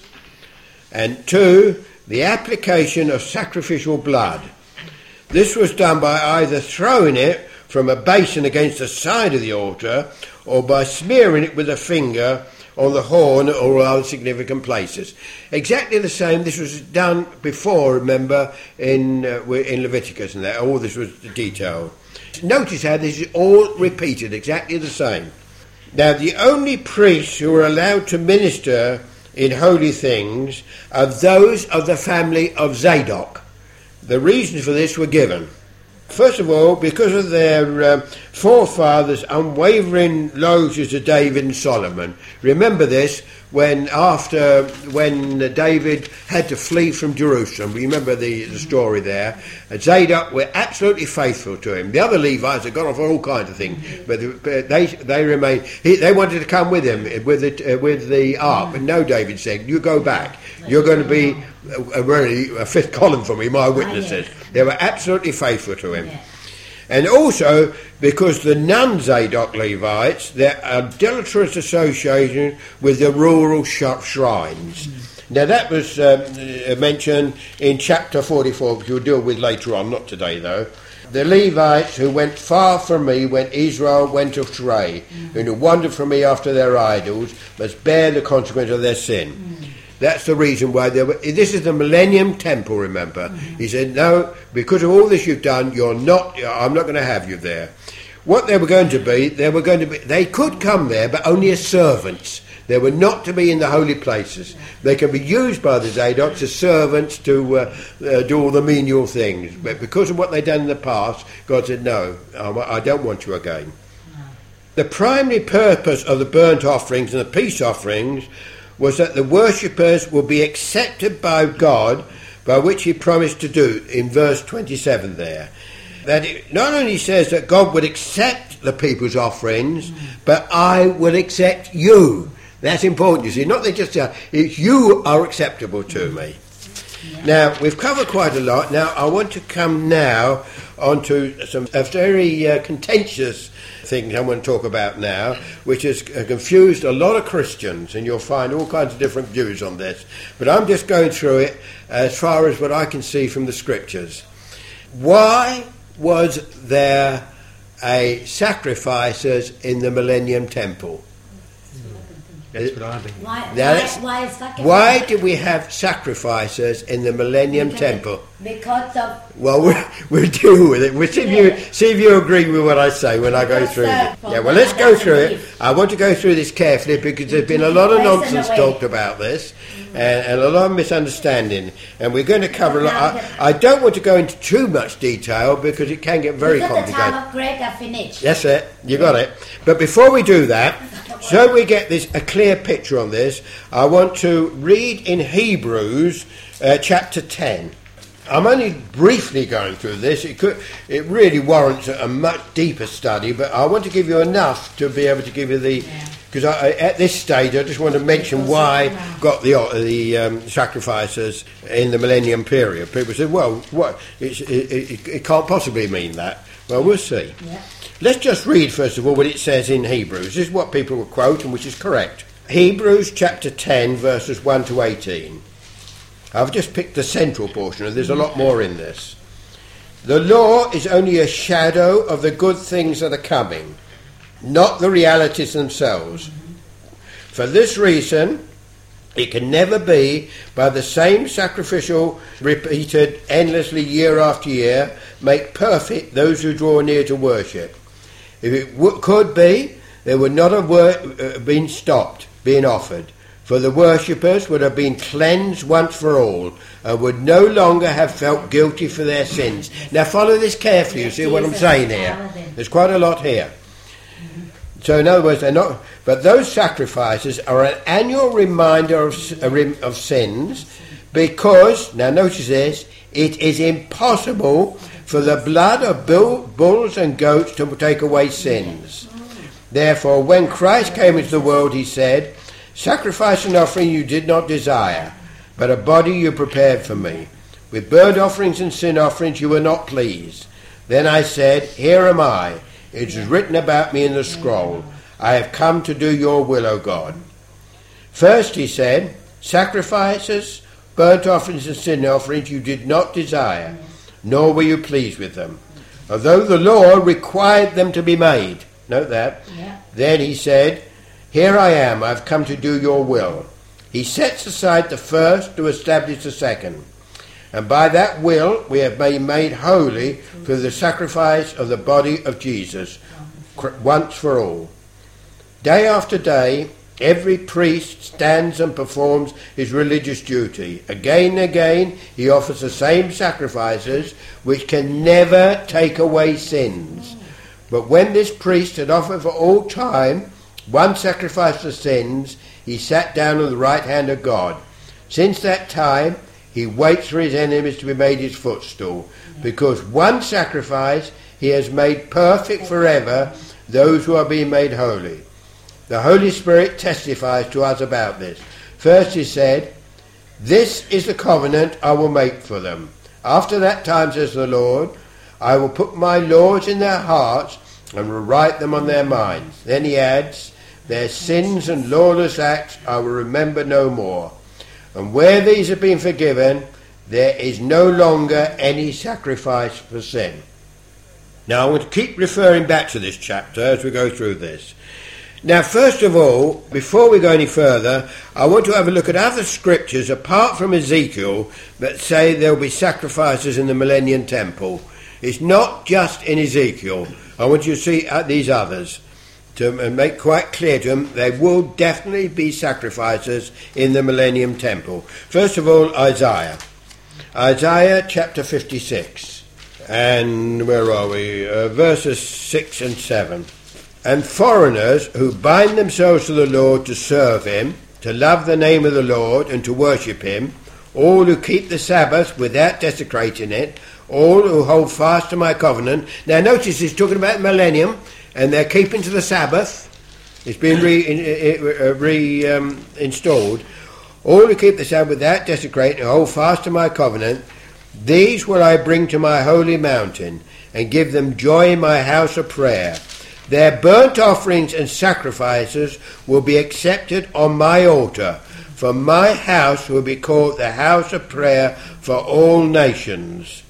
and two, the application of sacrificial blood. This was done by either throwing it from a basin against the side of the altar or by smearing it with a finger on the horn or other significant places. Exactly the same. This was done before, remember, in uh, in Leviticus and that. All this was detailed. Notice how this is all repeated, exactly the same. Now, the only priests who are allowed to minister in holy things are those of the family of Zadok. The reasons for this were given. First of all, because of their uh, forefathers' unwavering loyalty to David and Solomon. Remember this when after when David had to flee from Jerusalem. Remember the, the story there. And Zadok were absolutely faithful to him. The other Levites had gone off on all kinds of things, but they they remained. He, they wanted to come with him with the uh, with the ark, but no, David said, "You go back. You're going to be a, a, really a fifth column for me, my witnesses." They were absolutely faithful to him. And also because the non-Zadok Levites, their idolatrous association with the rural shrines. Mm. Now that was um, mentioned in chapter forty-four, which we'll deal with later on, not today though. The Levites who went far from me when Israel went astray, mm. and who wandered from me after their idols, must bear the consequence of their sin. Mm. That's the reason why they were. This is the Millennium Temple, remember. Mm-hmm. He said, no, because of all this you've done, you're not, I'm not going to have you there. What they were going to be, they were going to be, they could come there, but only as servants. They were not to be in the holy places. They can be used by the Zadoks as servants to uh, uh, do all the menial things. But because of what they'd done in the past, God said, no, I don't want you again. The primary purpose of the burnt offerings and the peace offerings was that the worshippers would be accepted by God, by which he promised to do in verse twenty-seven there. That it not only says that God would accept the people's offerings, mm. but I will accept you. That's important, you see. Not that just uh, it's you are acceptable to mm. me. Yeah. Now, we've covered quite a lot. Now, I want to come now on to some a very uh, contentious things I want to talk about now, which has uh, confused a lot of Christians, and you'll find all kinds of different views on this. But I'm just going through it as far as what I can see from the scriptures. Why was there a sacrifices in the Millennium Temple? That's what I mean. Why, Now, why, why, is sacrifice? Why did we have sacrifices in the Millennium because Temple? Because of... Well, we'll, we'll deal with it. We'll see, if you, see if you agree with what I say when I go Because, through uh, it. Yeah, well, let's go through it. I want to go through this carefully because there's been a lot of nonsense talked about this and, and a lot of misunderstanding. And we're going to cover a lot. I, I don't want to go into too much detail because it can get very because complicated. the time of Greg are finished. That's it. You got it. But before we do that, so we get this a clear picture on this, I want to read in Hebrews uh, chapter ten. I'm only briefly going through this. It could, it really warrants a much deeper study, but I want to give you enough to be able to give you the... Because I, at this stage, I just want to mention why I got the the um, sacrifices in the Millennium period. People said, well, what? It's, it, it, it can't possibly mean that. Well, we'll see. Yeah. Let's just read, first of all, what it says in Hebrews. This is what people will quote, and which is correct. Hebrews chapter ten, verses one to eighteen. I've just picked the central portion, and there's a lot more in this. The law is only a shadow of the good things that are coming, not the realities themselves. For this reason, it can never be by the same sacrificial, repeated endlessly year after year, make perfect those who draw near to worship. If it w- could be, they would not have wor- uh, been stopped being offered, for the worshippers would have been cleansed once for all, and would no longer have felt guilty for their sins. Now follow this carefully, you see what I'm saying here. There's quite a lot here. So in other words, they're not... But those sacrifices are an annual reminder of, of sins, because, now notice this, it is impossible for the blood of bull, bulls and goats to take away sins. Therefore, when Christ came into the world, he said, sacrifice and offering you did not desire, but a body you prepared for me. With burnt offerings and sin offerings you were not pleased. Then I said, here am I. It is written about me in the scroll. I have come to do your will, O God. First, he said, sacrifices, burnt offerings and sin offerings you did not desire, nor were you pleased with them, although the law required them to be made. Note that. Yeah. Then he said, here I am, I've come to do your will. He sets aside the first to establish the second. And by that will we have been made holy through the sacrifice of the body of Jesus, once for all. Day after day, every priest stands and performs his religious duty. Again and again, he offers the same sacrifices which can never take away sins. But when this priest had offered for all time one sacrifice for sins, he sat down on the right hand of God. Since that time, he waits for his enemies to be made his footstool, because one sacrifice he has made perfect forever those who are being made holy. The Holy Spirit testifies to us about this. First he said, this is the covenant I will make for them. After that time, says the Lord, I will put my laws in their hearts and will write them on their minds. Then he adds, their sins and lawless acts I will remember no more. And where these have been forgiven, there is no longer any sacrifice for sin. Now I want to keep referring back to this chapter as we go through this. Now, first of all, before we go any further, I want to have a look at other scriptures apart from Ezekiel that say there will be sacrifices in the Millennium Temple. It's not just in Ezekiel. I want you to see these others to make quite clear to them there will definitely be sacrifices in the Millennium Temple. First of all, Isaiah. Isaiah chapter fifty-six. And where are we? Uh, verses six and seven. And foreigners who bind themselves to the Lord to serve him, to love the name of the Lord and to worship him, all who keep the Sabbath without desecrating it, all who hold fast to my covenant. Now notice he's talking about millennium, and they're keeping to the Sabbath. It's been re-installed. Re, um, installed. All who keep the Sabbath without desecrating and hold fast to my covenant, these will I bring to my holy mountain and give them joy in my house of prayer. Their burnt offerings and sacrifices will be accepted on my altar, for my house will be called the house of prayer for all nations.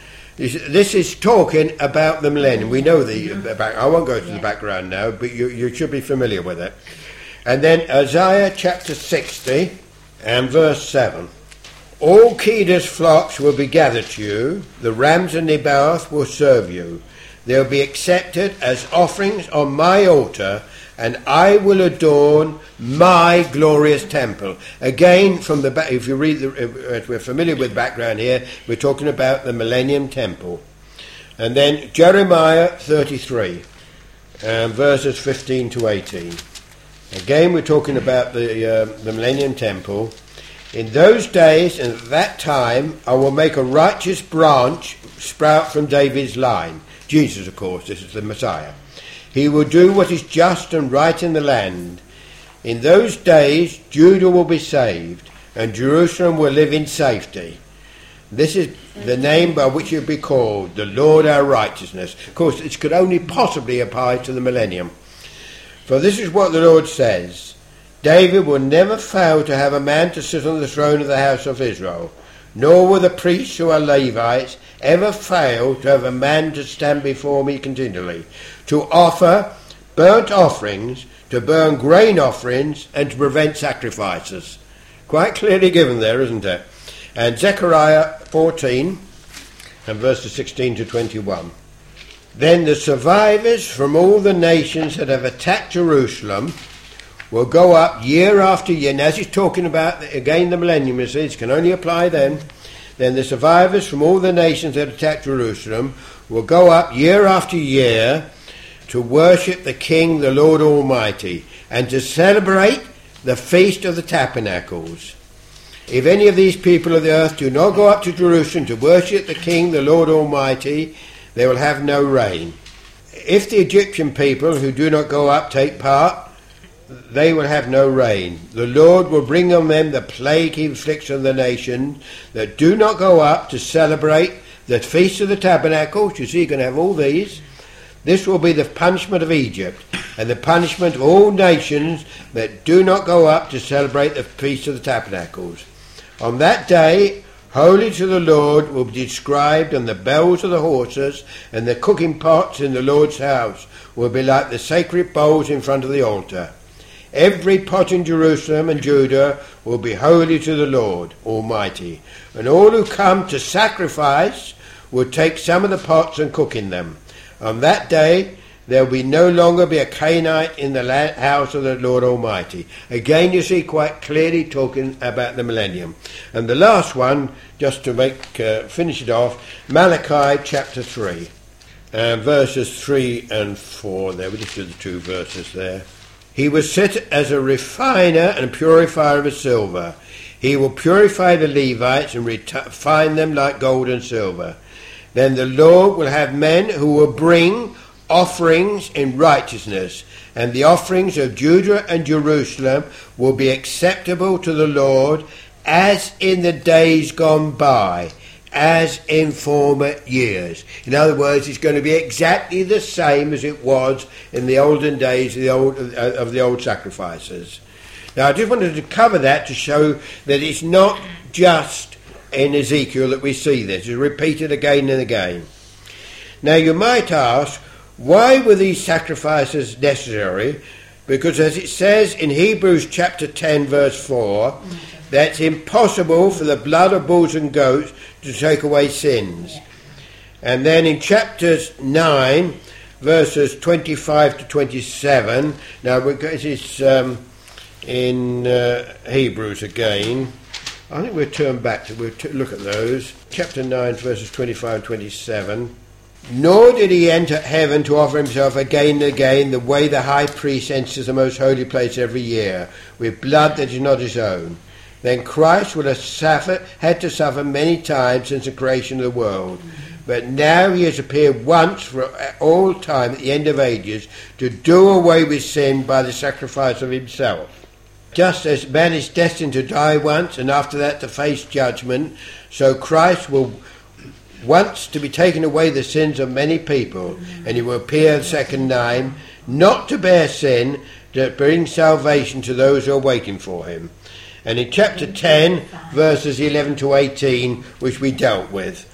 This is talking about the millennium. We know the back. I won't go to the background now, but you, you should be familiar with it. And then Isaiah chapter sixty and verse seven. All Kedars flocks will be gathered to you, the rams of Nebaioth will serve you. They'll be accepted as offerings on my altar, and I will adorn my glorious temple. Again, from the back, if you read, the, if we're familiar with background here, we're talking about the Millennium Temple. And then Jeremiah thirty-three, um, verses fifteen to eighteen. Again, we're talking about the uh, the Millennium Temple. In those days and at that time, I will make a righteous branch sprout from David's line. Jesus, of course, this is the Messiah. He will do what is just and right in the land. In those days, Judah will be saved, and Jerusalem will live in safety. This is the name by which it will be called, the Lord our righteousness. Of course, this could only possibly apply to the millennium. For this is what the Lord says, David will never fail to have a man to sit on the throne of the house of Israel, nor will the priests who are Levites ever fail to have a man to stand before me continually, to offer burnt offerings, to burn grain offerings, and to prevent sacrifices. Quite clearly given there, isn't it? And Zechariah fourteen, and verses sixteen to twenty-one. Then the survivors from all the nations that have attacked Jerusalem will go up year after year. Now, as he's talking about, again, the millennium, you see, it can only apply then. Then the survivors from all the nations that attacked Jerusalem will go up year after year to worship the King, the Lord Almighty, and to celebrate the Feast of the Tabernacles. If any of these people of the earth do not go up to Jerusalem to worship the King, the Lord Almighty, they will have no rain. if the Egyptian people who do not go up take part, they will have no rain. The Lord will bring on them the plague he inflicts on the nations that do not go up to celebrate the Feast of the Tabernacles. You see, you're going to have all these. This will be the punishment of Egypt, and the punishment of all nations that do not go up to celebrate the Feast of the Tabernacles. On that day, holy to the Lord will be described, and the bells of the horses and the cooking pots in the Lord's house will be like the sacred bowls in front of the altar. Every pot in Jerusalem and Judah will be holy to the Lord Almighty, and all who come to sacrifice will take some of the pots and cook in them. On that day there will be no longer be a Canaanite in the la- house of the Lord Almighty. Again, you see quite clearly talking about the millennium. And the last one, just to make uh, finish it off, Malachi chapter three, uh, verses three and four. There, we just do the two verses there. He was set as a refiner and purifier of silver. He will purify the Levites and refine them like gold and silver. Then the Lord will have men who will bring offerings in righteousness, and the offerings of Judah and Jerusalem will be acceptable to the Lord, as in the days gone by, as in former years. In other words, it's going to be exactly the same as it was in the olden days of the old, uh, of the old sacrifices. Now, I just wanted to cover that to show that it's not just in Ezekiel that we see this. It's repeated again and again. Now, you might ask, why were these sacrifices necessary? Because as it says in Hebrews chapter ten verse four, that it's impossible for the blood of bulls and goats to take away sins. And then in chapters nine verses twenty-five to twenty-seven, now this is um, in uh, Hebrews again. I think we'll turn back to we'll t- look at those. Chapter nine verses twenty-five and twenty-seven. Nor did he enter heaven to offer himself again and again the way the high priest enters the most holy place every year, with blood that is not his own. Then Christ would have suffered, had to suffer many times since the creation of the world. But now he has appeared once for all time at the end of ages to do away with sin by the sacrifice of himself. Just as man is destined to die once and after that to face judgment, so Christ will once to be taken away the sins of many people, and he will appear the second time, not to bear sin, to bring salvation to those who are waiting for him. And in chapter ten, verses eleven to eighteen, which we dealt with,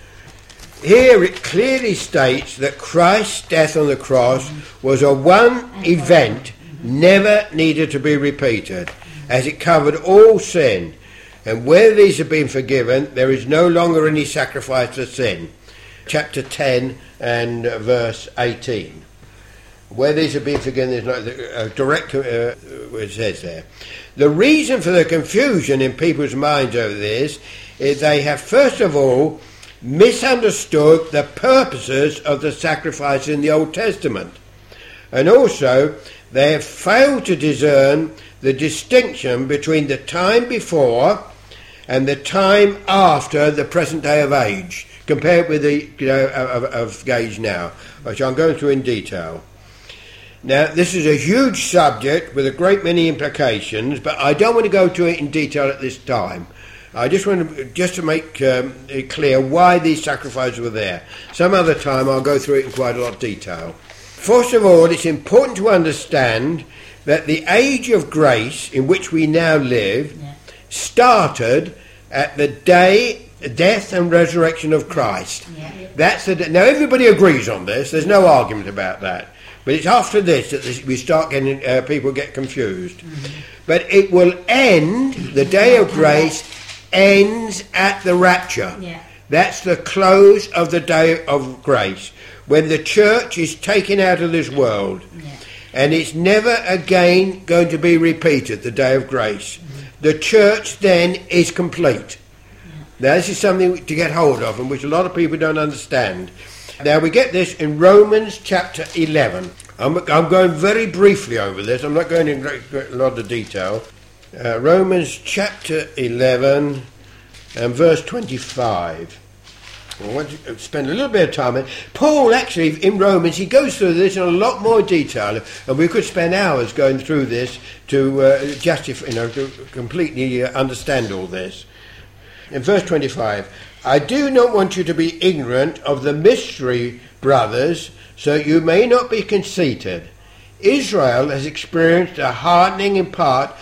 here it clearly states that Christ's death on the cross was a one event, never needed to be repeated, as it covered all sin. And where these have been forgiven, there is no longer any sacrifice for sin. Chapter ten and uh, verse eighteen. Where these have been forgiven, there's no uh, direct, uh, it says there. The reason for the confusion in people's minds over this is they have, first of all, misunderstood the purposes of the sacrifice in the Old Testament. And also, they have failed to discern the distinction between the time before and the time after the present day of age, compared with the you know, of, of age now, which I'm going through in detail. Now, this is a huge subject with a great many implications, but I don't want to go to it in detail at this time. I just want to, just to make um, it clear why these sacrifices were there. Some other time I'll go through it in quite a lot of detail. First of all, it's important to understand that the age of grace in which we now live yeah. started at the day, death and resurrection of Christ. Yeah. That's the, now everybody agrees on this. There's no argument about that. But it's after this that this, we start getting uh, people get confused. Mm-hmm. But it will end. The day of grace ends at the rapture. Yeah. That's the close of the day of grace, when the church is taken out of this world. Yeah. And it's never again going to be repeated, the day of grace. Mm-hmm. The church then is complete. Yeah. Now this is something to get hold of, and which a lot of people don't understand. Now we get this in Romans chapter eleven. I'm, I'm going very briefly over this. I'm not going into a lot of detail. Uh, Romans chapter eleven and verse twenty-five. I want to spend a little bit of time on it. Paul, actually, in Romans, he goes through this in a lot more detail, and we could spend hours going through this to uh, justify, you know, to completely uh, understand all this. In verse twenty-five, I do not want you to be ignorant of the mystery, brothers, so you may not be conceited. Israel has experienced a hardening in part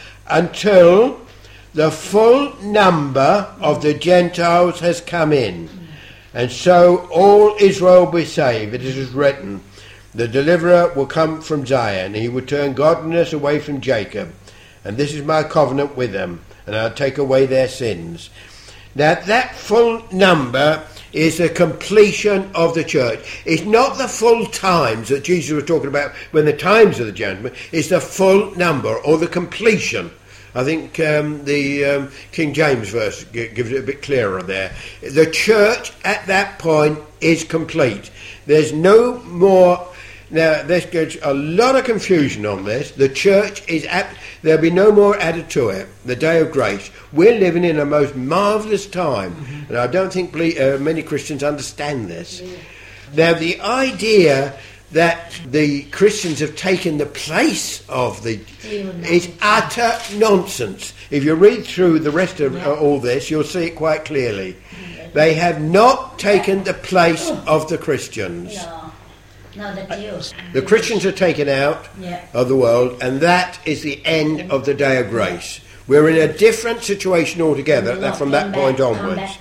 until the full number of the Gentiles has come in. And so all Israel will be saved. It is written, the deliverer will come from Zion. He will turn godliness away from Jacob. And this is my covenant with them, and I'll take away their sins. Now that full number is the completion of the church. It's not the full times that Jesus was talking about when the times of the judgment. It's the full number, or the completion. I think um, the um, King James verse g- gives it a bit clearer there. The church at that point is complete. There's no more. Now, there's a lot of confusion on this. The church is at. There'll be no more added to it. The day of grace. We're living in a most marvellous time, mm-hmm. and I don't think uh, many Christians understand this. Yeah. Now, the idea that the Christians have taken the place of the is utter nonsense. If you read through the rest of uh, all this, you'll see it quite clearly. They have not taken the place of the Christians. No, no, the Jews. The Christians are taken out yeah. of the world, and that is the end of the day of grace. We're in a different situation altogether from that point onwards.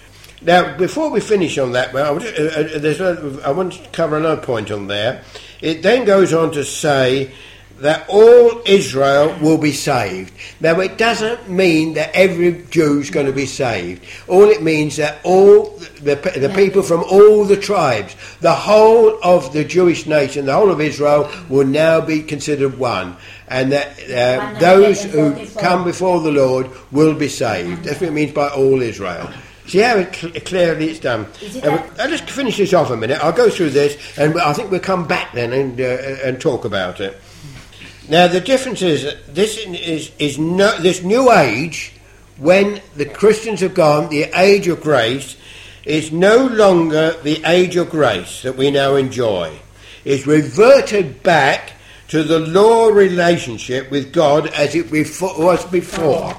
Now, before we finish on that, well, I, uh, there's a, I want to cover another point on there. It then goes on to say that all Israel will be saved. Now, it doesn't mean that every Jew's going to be saved. All it means that all the, the people from all the tribes, the whole of the Jewish nation, the whole of Israel will now be considered one. And that uh, those who come before the Lord will be saved. That's what it means by all Israel. See how it cl- clearly it's done. It uh, I'll just finish this off a minute. I'll go through this, and I think we'll come back then and uh, and talk about it. Now, the difference is that this is is no, this new age, when the Christians have gone, the age of grace, is no longer the age of grace that we now enjoy. It's reverted back to the law relationship with God as it befo- was before.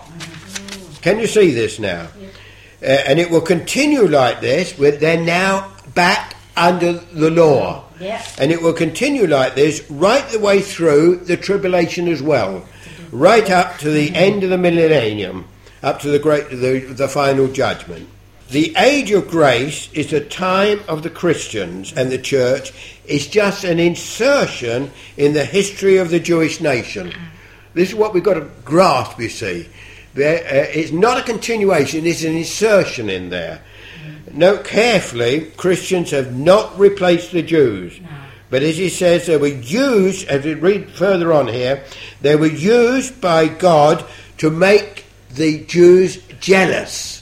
Can you see this now? Uh, and it will continue like this. With they're now back under the law. Yeah. And it will continue like this right the way through the tribulation as well. Right up to the end of the millennium. Up to the great, the, the final judgment. The age of grace is the time of the Christians and the church. It's just an insertion in the history of the Jewish nation. This is what we've got to grasp, you see. There, uh, it's not a continuation, it's an insertion in there. Note carefully, Christians have not replaced the Jews. No. But as he says, they were used, as we read further on here, they were used by God to make the Jews jealous,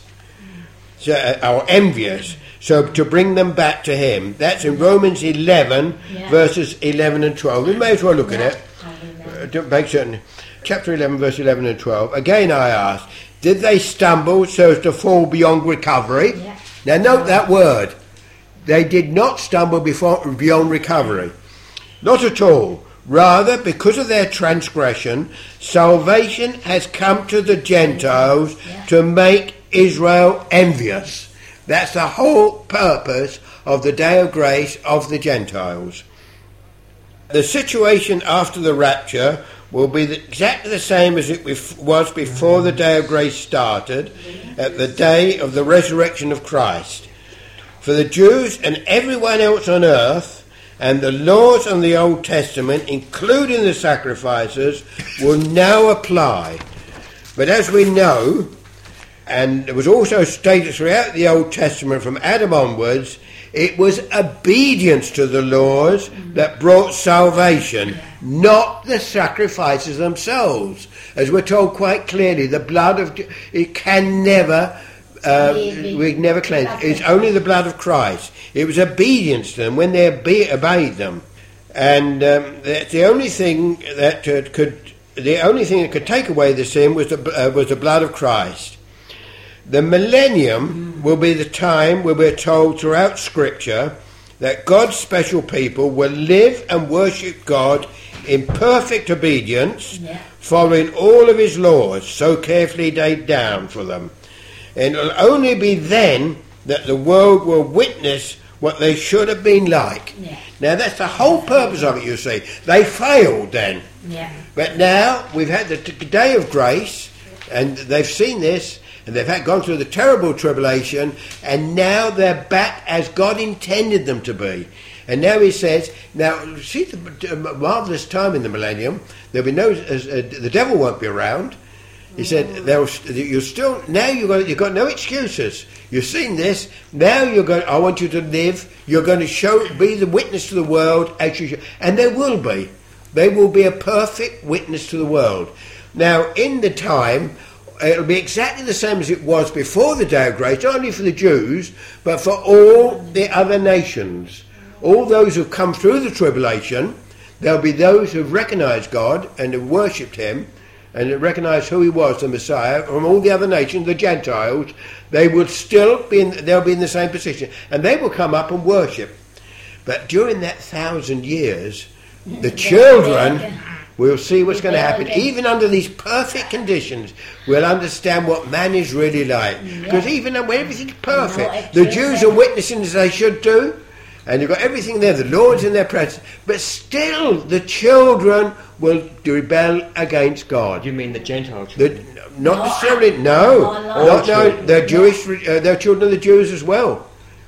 so, uh, or envious, so to bring them back to him. That's in Romans eleven, yeah. verses eleven and twelve. We may as well look yeah. at it. Uh, to make certain. Chapter eleven, verse eleven and twelve. Again I ask, did they stumble so as to fall beyond recovery? Yeah. Now note that word. They did not stumble before, beyond recovery. Not at all. Rather, because of their transgression, salvation has come to the Gentiles yeah. to make Israel envious. That's the whole purpose of the day of grace of the Gentiles. The situation after the rapture will be exactly the same as it was before the day of grace started, at the day of the resurrection of Christ. For the Jews and everyone else on earth, and the laws on the Old Testament, including the sacrifices, will now apply. But as we know, and it was also stated throughout the Old Testament from Adam onwards, it was obedience to the laws that brought salvation, not the sacrifices themselves. As we're told quite clearly, the blood of it can never, uh, we never cleanse. It's only the blood of Christ. It was obedience to them when they obe- obeyed them, and um, that's the only thing that uh, could, the only thing that could take away the sin was the uh, was the blood of Christ. The millennium will be the time where we're told throughout Scripture that God's special people will live and worship God in perfect obedience, Yeah. following all of his laws so carefully laid down for them. And it'll only be then that the world will witness what they should have been like. Yeah. Now that's the whole purpose of it, you see. They failed then. Yeah. But now we've had the t- day of grace, and they've seen this, and they've had, gone through the terrible tribulation, and now they're back as God intended them to be. And now he says, now see the uh, marvellous time in the millennium. There'll be no, uh, uh, the devil won't be around. He said, "There, you're still now. You've got you've got no excuses. You've seen this. Now you're going. I want you to live. You're going to show, be the witness to the world as you should, and there will be. They will be a perfect witness to the world. Now, in the time, it'll be exactly the same as it was before the Day of Grace, not only for the Jews, but for all the other nations, all those who've come through the tribulation. There'll be those who've recognised God and have worshipped Him, and recognise who he was, the Messiah, from all the other nations, the Gentiles. They will still be in, they'll be in the same position, and they will come up and worship. But during that thousand years, the children will see what's going to happen. Even under these perfect conditions, we'll understand what man is really like. Because even when everything's perfect, the Jews are witnessing as they should do, and you've got everything there, the Lord's in their presence, but still the children will rebel against God. You mean the Gentile children? The, not necessarily, no. Not, no, they're Jewish, uh, they're children of the Jews as well.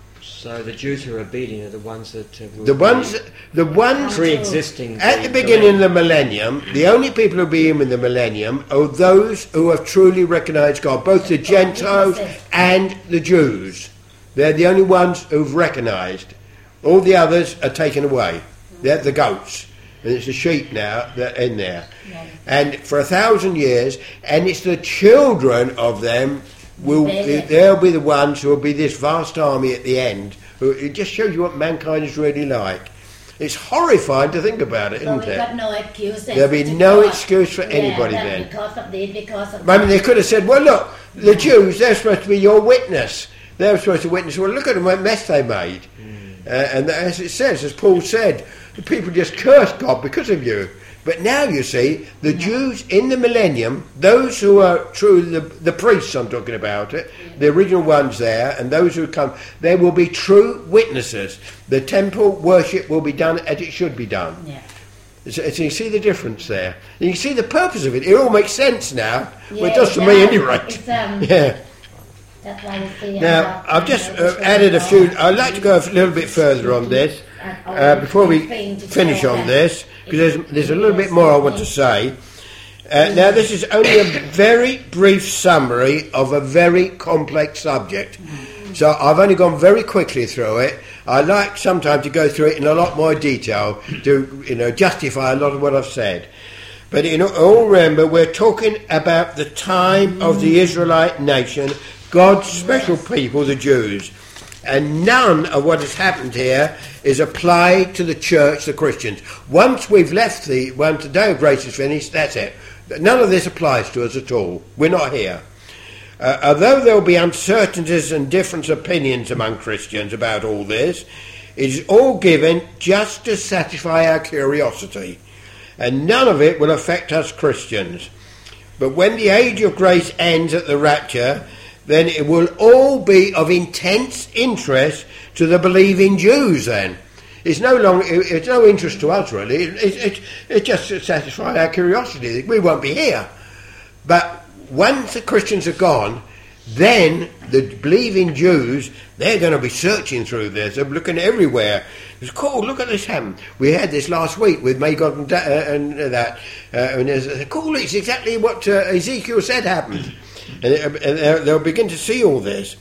So the Jews who are obedient are the ones that... Uh, will The ones, the ones pre-existing... at the beginning of the millennium, the only people who will be in the millennium are those who have truly recognised God, both the Gentiles and the Jews. They're the only ones who've recognised. All the others are taken away. They're the goats. And it's the sheep now that are in there. Yeah. And for a thousand years, and it's the children of them, will they'll be the ones who will be this vast army at the end. Who, it just shows you what mankind is really like. It's horrifying to think about it, So isn't we it? got no excuse. There'll be no excuse for anybody yeah, then. Because of this, because of I mean, they could have said, well, look, the Jews, they're supposed to be your witness. They're supposed to witness. Well, look at them, what mess they made. Uh, and as it says, as Paul said, the people just cursed God because of you. But now you see, the yeah. Jews in the millennium, those who are true, the, the priests I'm talking about, it, yeah. the original ones there, and those who come, they will be true witnesses. The temple worship will be done as it should be done. Yeah. So, so you see the difference there. And you can see the purpose of it. It all makes sense now. Yeah, well, it does to it me does. anyway. It's, um, yeah. That's why you see Now, I've just uh, added a few... I'd like to go a little bit further on this uh, before we finish on this, because there's, there's a little bit more I want to say. Uh, now, this is only a very brief summary of a very complex subject. So I've only gone very quickly through it. I like sometimes to go through it in a lot more detail to, you know, justify a lot of what I've said. But you know, all remember, we're talking about the time of the Israelite nation, God's special people, the Jews. And none of what has happened here is applied to the church, the Christians. Once we've left the, once the Day of Grace is finished, that's it. None of this applies to us at all. We're not here. Uh, although there will be uncertainties and different opinions among Christians about all this, it is all given just to satisfy our curiosity. And none of it will affect us Christians. But when the age of grace ends at the rapture, then it will all be of intense interest to the believing Jews then. It's no longer, it's no interest to us really, it, it, it, it just satisfies our curiosity. We won't be here. But once the Christians are gone, then the believing Jews, they're going to be searching through this, they're looking everywhere. It's cool, look at this happen. We had this last week with Magog and, da- uh, and that, uh, and it's cool, it's exactly what uh, Ezekiel said happened. And, and they'll begin to see all this.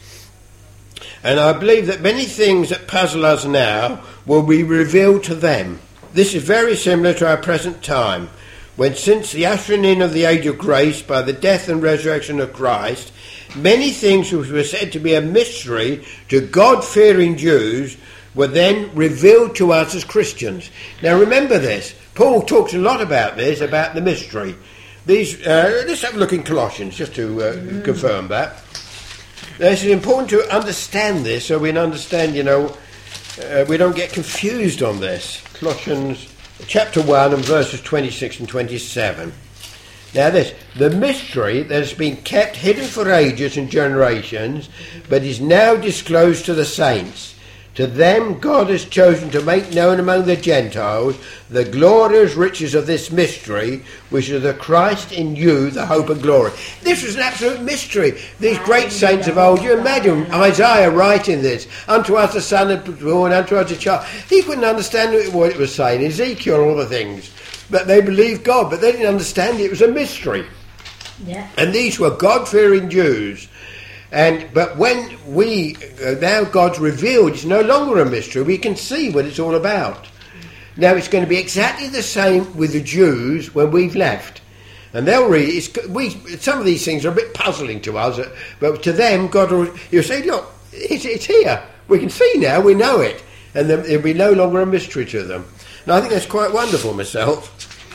And I believe that many things that puzzle us now will be revealed to them. This is very similar to our present time, when since the ushering in of the age of grace by the death and resurrection of Christ, many things which were said to be a mystery to God-fearing Jews were then revealed to us as Christians. Now remember this. Paul talks a lot about this, about the mystery. These, uh, let's have a look in Colossians, just to uh, mm. confirm that. Now, it's important to understand this so we can understand, you know, uh, we don't get confused on this. Colossians chapter one and verses twenty-six and twenty-seven. Now this, the mystery that has been kept hidden for ages and generations, but is now disclosed to the saints. To them God has chosen to make known among the Gentiles the glorious riches of this mystery, which is the Christ in you, the hope of glory. This was an absolute mystery. These great saints of old, you imagine Isaiah writing this, unto us a son is born, unto us a child. He couldn't understand what it was saying, Ezekiel, all the things. But they believed God, but they didn't understand it. It was a mystery. Yeah. And these were God-fearing Jews. And but when we, uh, now God's revealed, it's no longer a mystery. We can see what it's all about. Now it's going to be exactly the same with the Jews when we've left. And they'll read, it's, we, some of these things are a bit puzzling to us, but to them, God will, he'll say, look, it's, it's here. We can see now, we know it. And then it'll be no longer a mystery to them. And I think that's quite wonderful myself.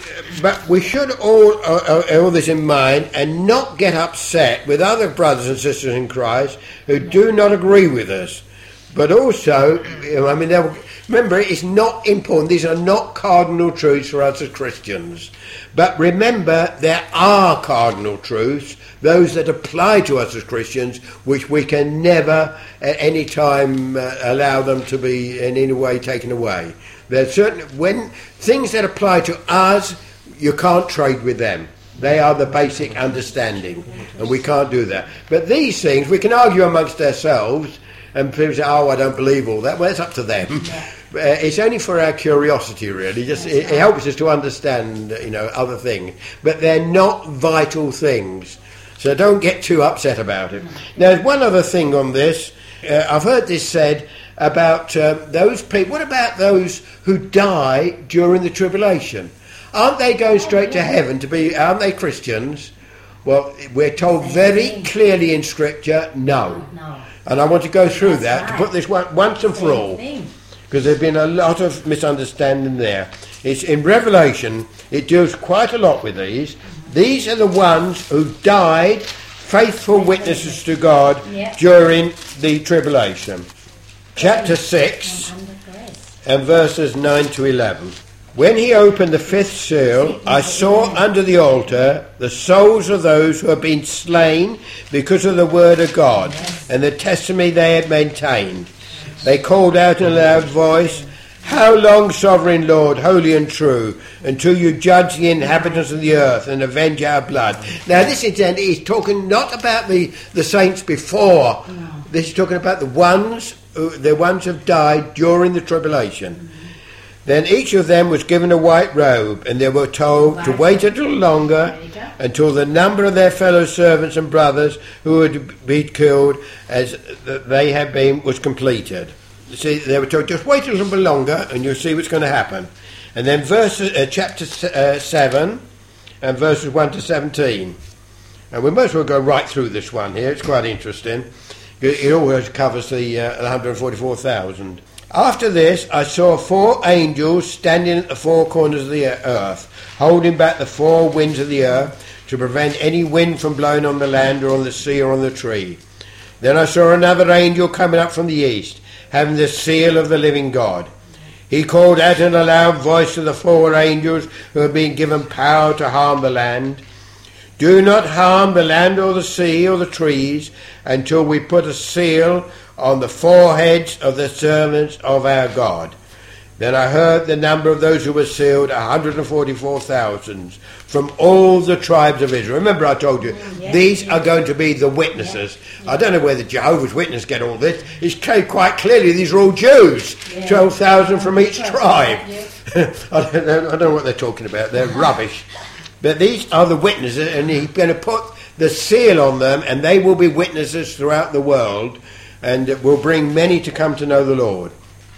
But we should all uh, uh, all this in mind and not get upset with other brothers and sisters in Christ who do not agree with us. But also, you know, I mean, remember, it's not important. These are not cardinal truths for us as Christians. But remember, there are cardinal truths, those that apply to us as Christians, which we can never at any time uh, allow them to be in any way taken away. There's certain, when things that apply to us, you can't trade with them. They are the basic understanding, and we can't do that. But these things, we can argue amongst ourselves, and people say, oh, I don't believe all that. Well, it's up to them. Yeah. Uh, it's only for our curiosity, really. Just it, it helps us to understand, you know, other things. But they're not vital things. So don't get too upset about it. Now, there's one other thing on this. Uh, I've heard this said about uh, those people. What about those who die during the tribulation? Aren't they going straight to heaven to be, aren't they Christians? Well, we're told very clearly in Scripture, no. No. And I want to go through That's that right. to put this one, once and for all. Because there's been a lot of misunderstanding there. It's in Revelation, it deals quite a lot with these. These are the ones who died faithful witnesses to God Yeah. during the tribulation. Chapter six and verses nine to eleven. When he opened the fifth seal, I saw under the altar the souls of those who had been slain because of the word of God and the testimony they had maintained. They called out in a loud voice, how long, sovereign Lord, holy and true, until you judge the inhabitants of the earth and avenge our blood? Now this incident is talking not about the, the saints before. No. This is talking about the ones who, the ones who have died during the tribulation. Mm-hmm. Then each of them was given a white robe, and they were told to wait a little longer until the number of their fellow servants and brothers who would be killed as they had been was completed. See, they were told, just wait a little bit longer and you'll see what's going to happen. And then verse, uh, chapter uh, seven and verses one to seventeen. And we might as well go right through this one here. It's quite interesting. It always covers the uh, one hundred forty-four thousand. After this, I saw four angels standing at the four corners of the earth, holding back the four winds of the earth to prevent any wind from blowing on the land or on the sea or on the tree. Then I saw another angel coming up from the east, having the seal of the living God. He called out in a loud voice to the four angels who had been given power to harm the land, do not harm the land or the sea or the trees until we put a seal on the foreheads of the servants of our God. Then I heard the number of those who were sealed, one hundred forty-four thousand, from all the tribes of Israel. Remember I told you, yeah, these yeah. are going to be the witnesses. Yeah, yeah. I don't know where the Jehovah's Witnesses get all this. It's quite clearly these are all Jews, yeah. twelve thousand from each tribe. I, don't know, I don't know what they're talking about. They're rubbish. But these are the witnesses, and he's going to put the seal on them, and they will be witnesses throughout the world, and will bring many to come to know the Lord.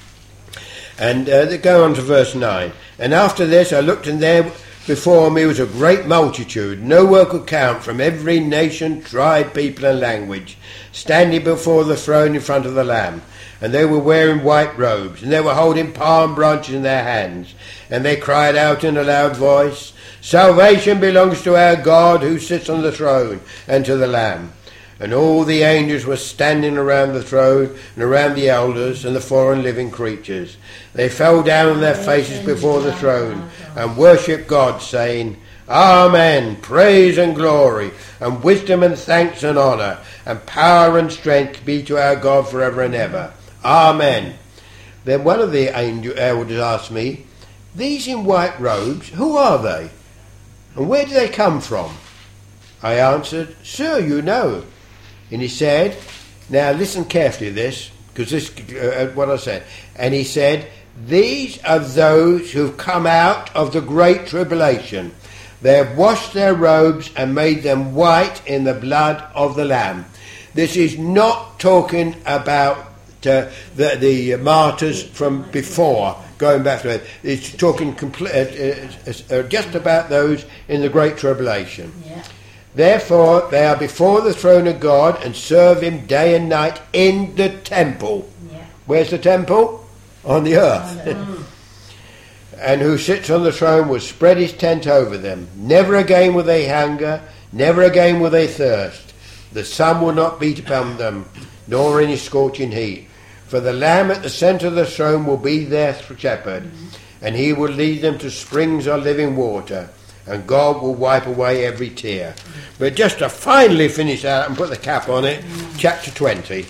And uh, they go on to verse nine. And after this I looked, and there before me was a great multitude, no one could count, from every nation, tribe, people and language, standing before the throne in front of the Lamb. And they were wearing white robes, and they were holding palm branches in their hands. And they cried out in a loud voice, salvation belongs to our God who sits on the throne and to the Lamb. And all the angels were standing around the throne and around the elders and the four living creatures. They fell down on their faces before the throne and worshipped God, saying, Amen, praise and glory, and wisdom and thanks and honour, and power and strength be to our God forever and ever. Amen. Then one of the angel elders asked me, These in white robes, who are they? And where do they come from? I answered, Sir, you know. And he said, now listen carefully to this, because this uh, what I said. And he said, These are those who've come out of the great tribulation. They have washed their robes and made them white in the blood of the Lamb. This is not talking about uh, the, the martyrs from before, going back to it. It's talking compl- uh, uh, just about those in the great tribulation. Yeah. Therefore, they are before the throne of God and serve him day and night in the temple. Yeah. Where's the temple? On the earth. Mm. And who sits on the throne will spread his tent over them. Never again will they hunger, never again will they thirst. The sun will not beat upon them, nor any scorching heat. For the Lamb at the centre of the throne will be their shepherd, and he will lead them to springs of living water, and God will wipe away every tear. But just to finally finish out and put the cap on it, chapter twenty.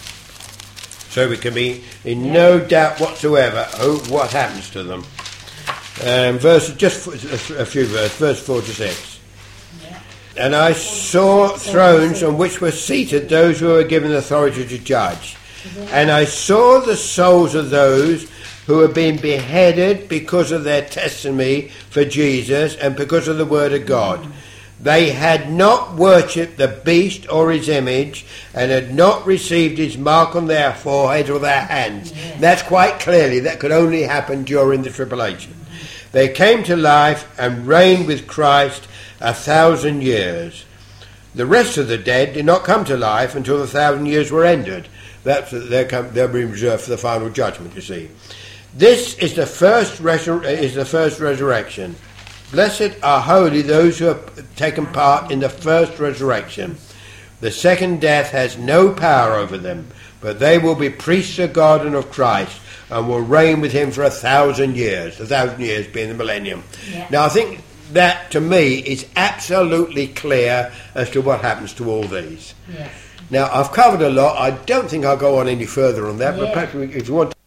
So we can be in no doubt whatsoever who, what happens to them. Um, verse, just a few verses, verse four to six. And I saw thrones on which were seated those who were given authority to judge. And I saw the souls of those who had been beheaded because of their testimony for Jesus and because of the word of God. They had not worshipped the beast or his image, and had not received his mark on their forehead or their hands. Yeah. That's quite clearly, that could only happen during the tribulation. They came to life and reigned with Christ a thousand years. The rest of the dead did not come to life until the thousand years were ended. That's they're, come, they're being reserved for the final judgment, you see. This is the first resur- is the first resurrection. Blessed are holy those who have taken part in the first resurrection. The second death has no power over them, but they will be priests of God and of Christ, and will reign with him for a thousand years, a thousand years being the millennium. Yeah. Now I think that to me is absolutely clear as to what happens to all these. Yes. Now I've covered a lot. I don't think I'll go on any further on that, yeah. But perhaps if you want to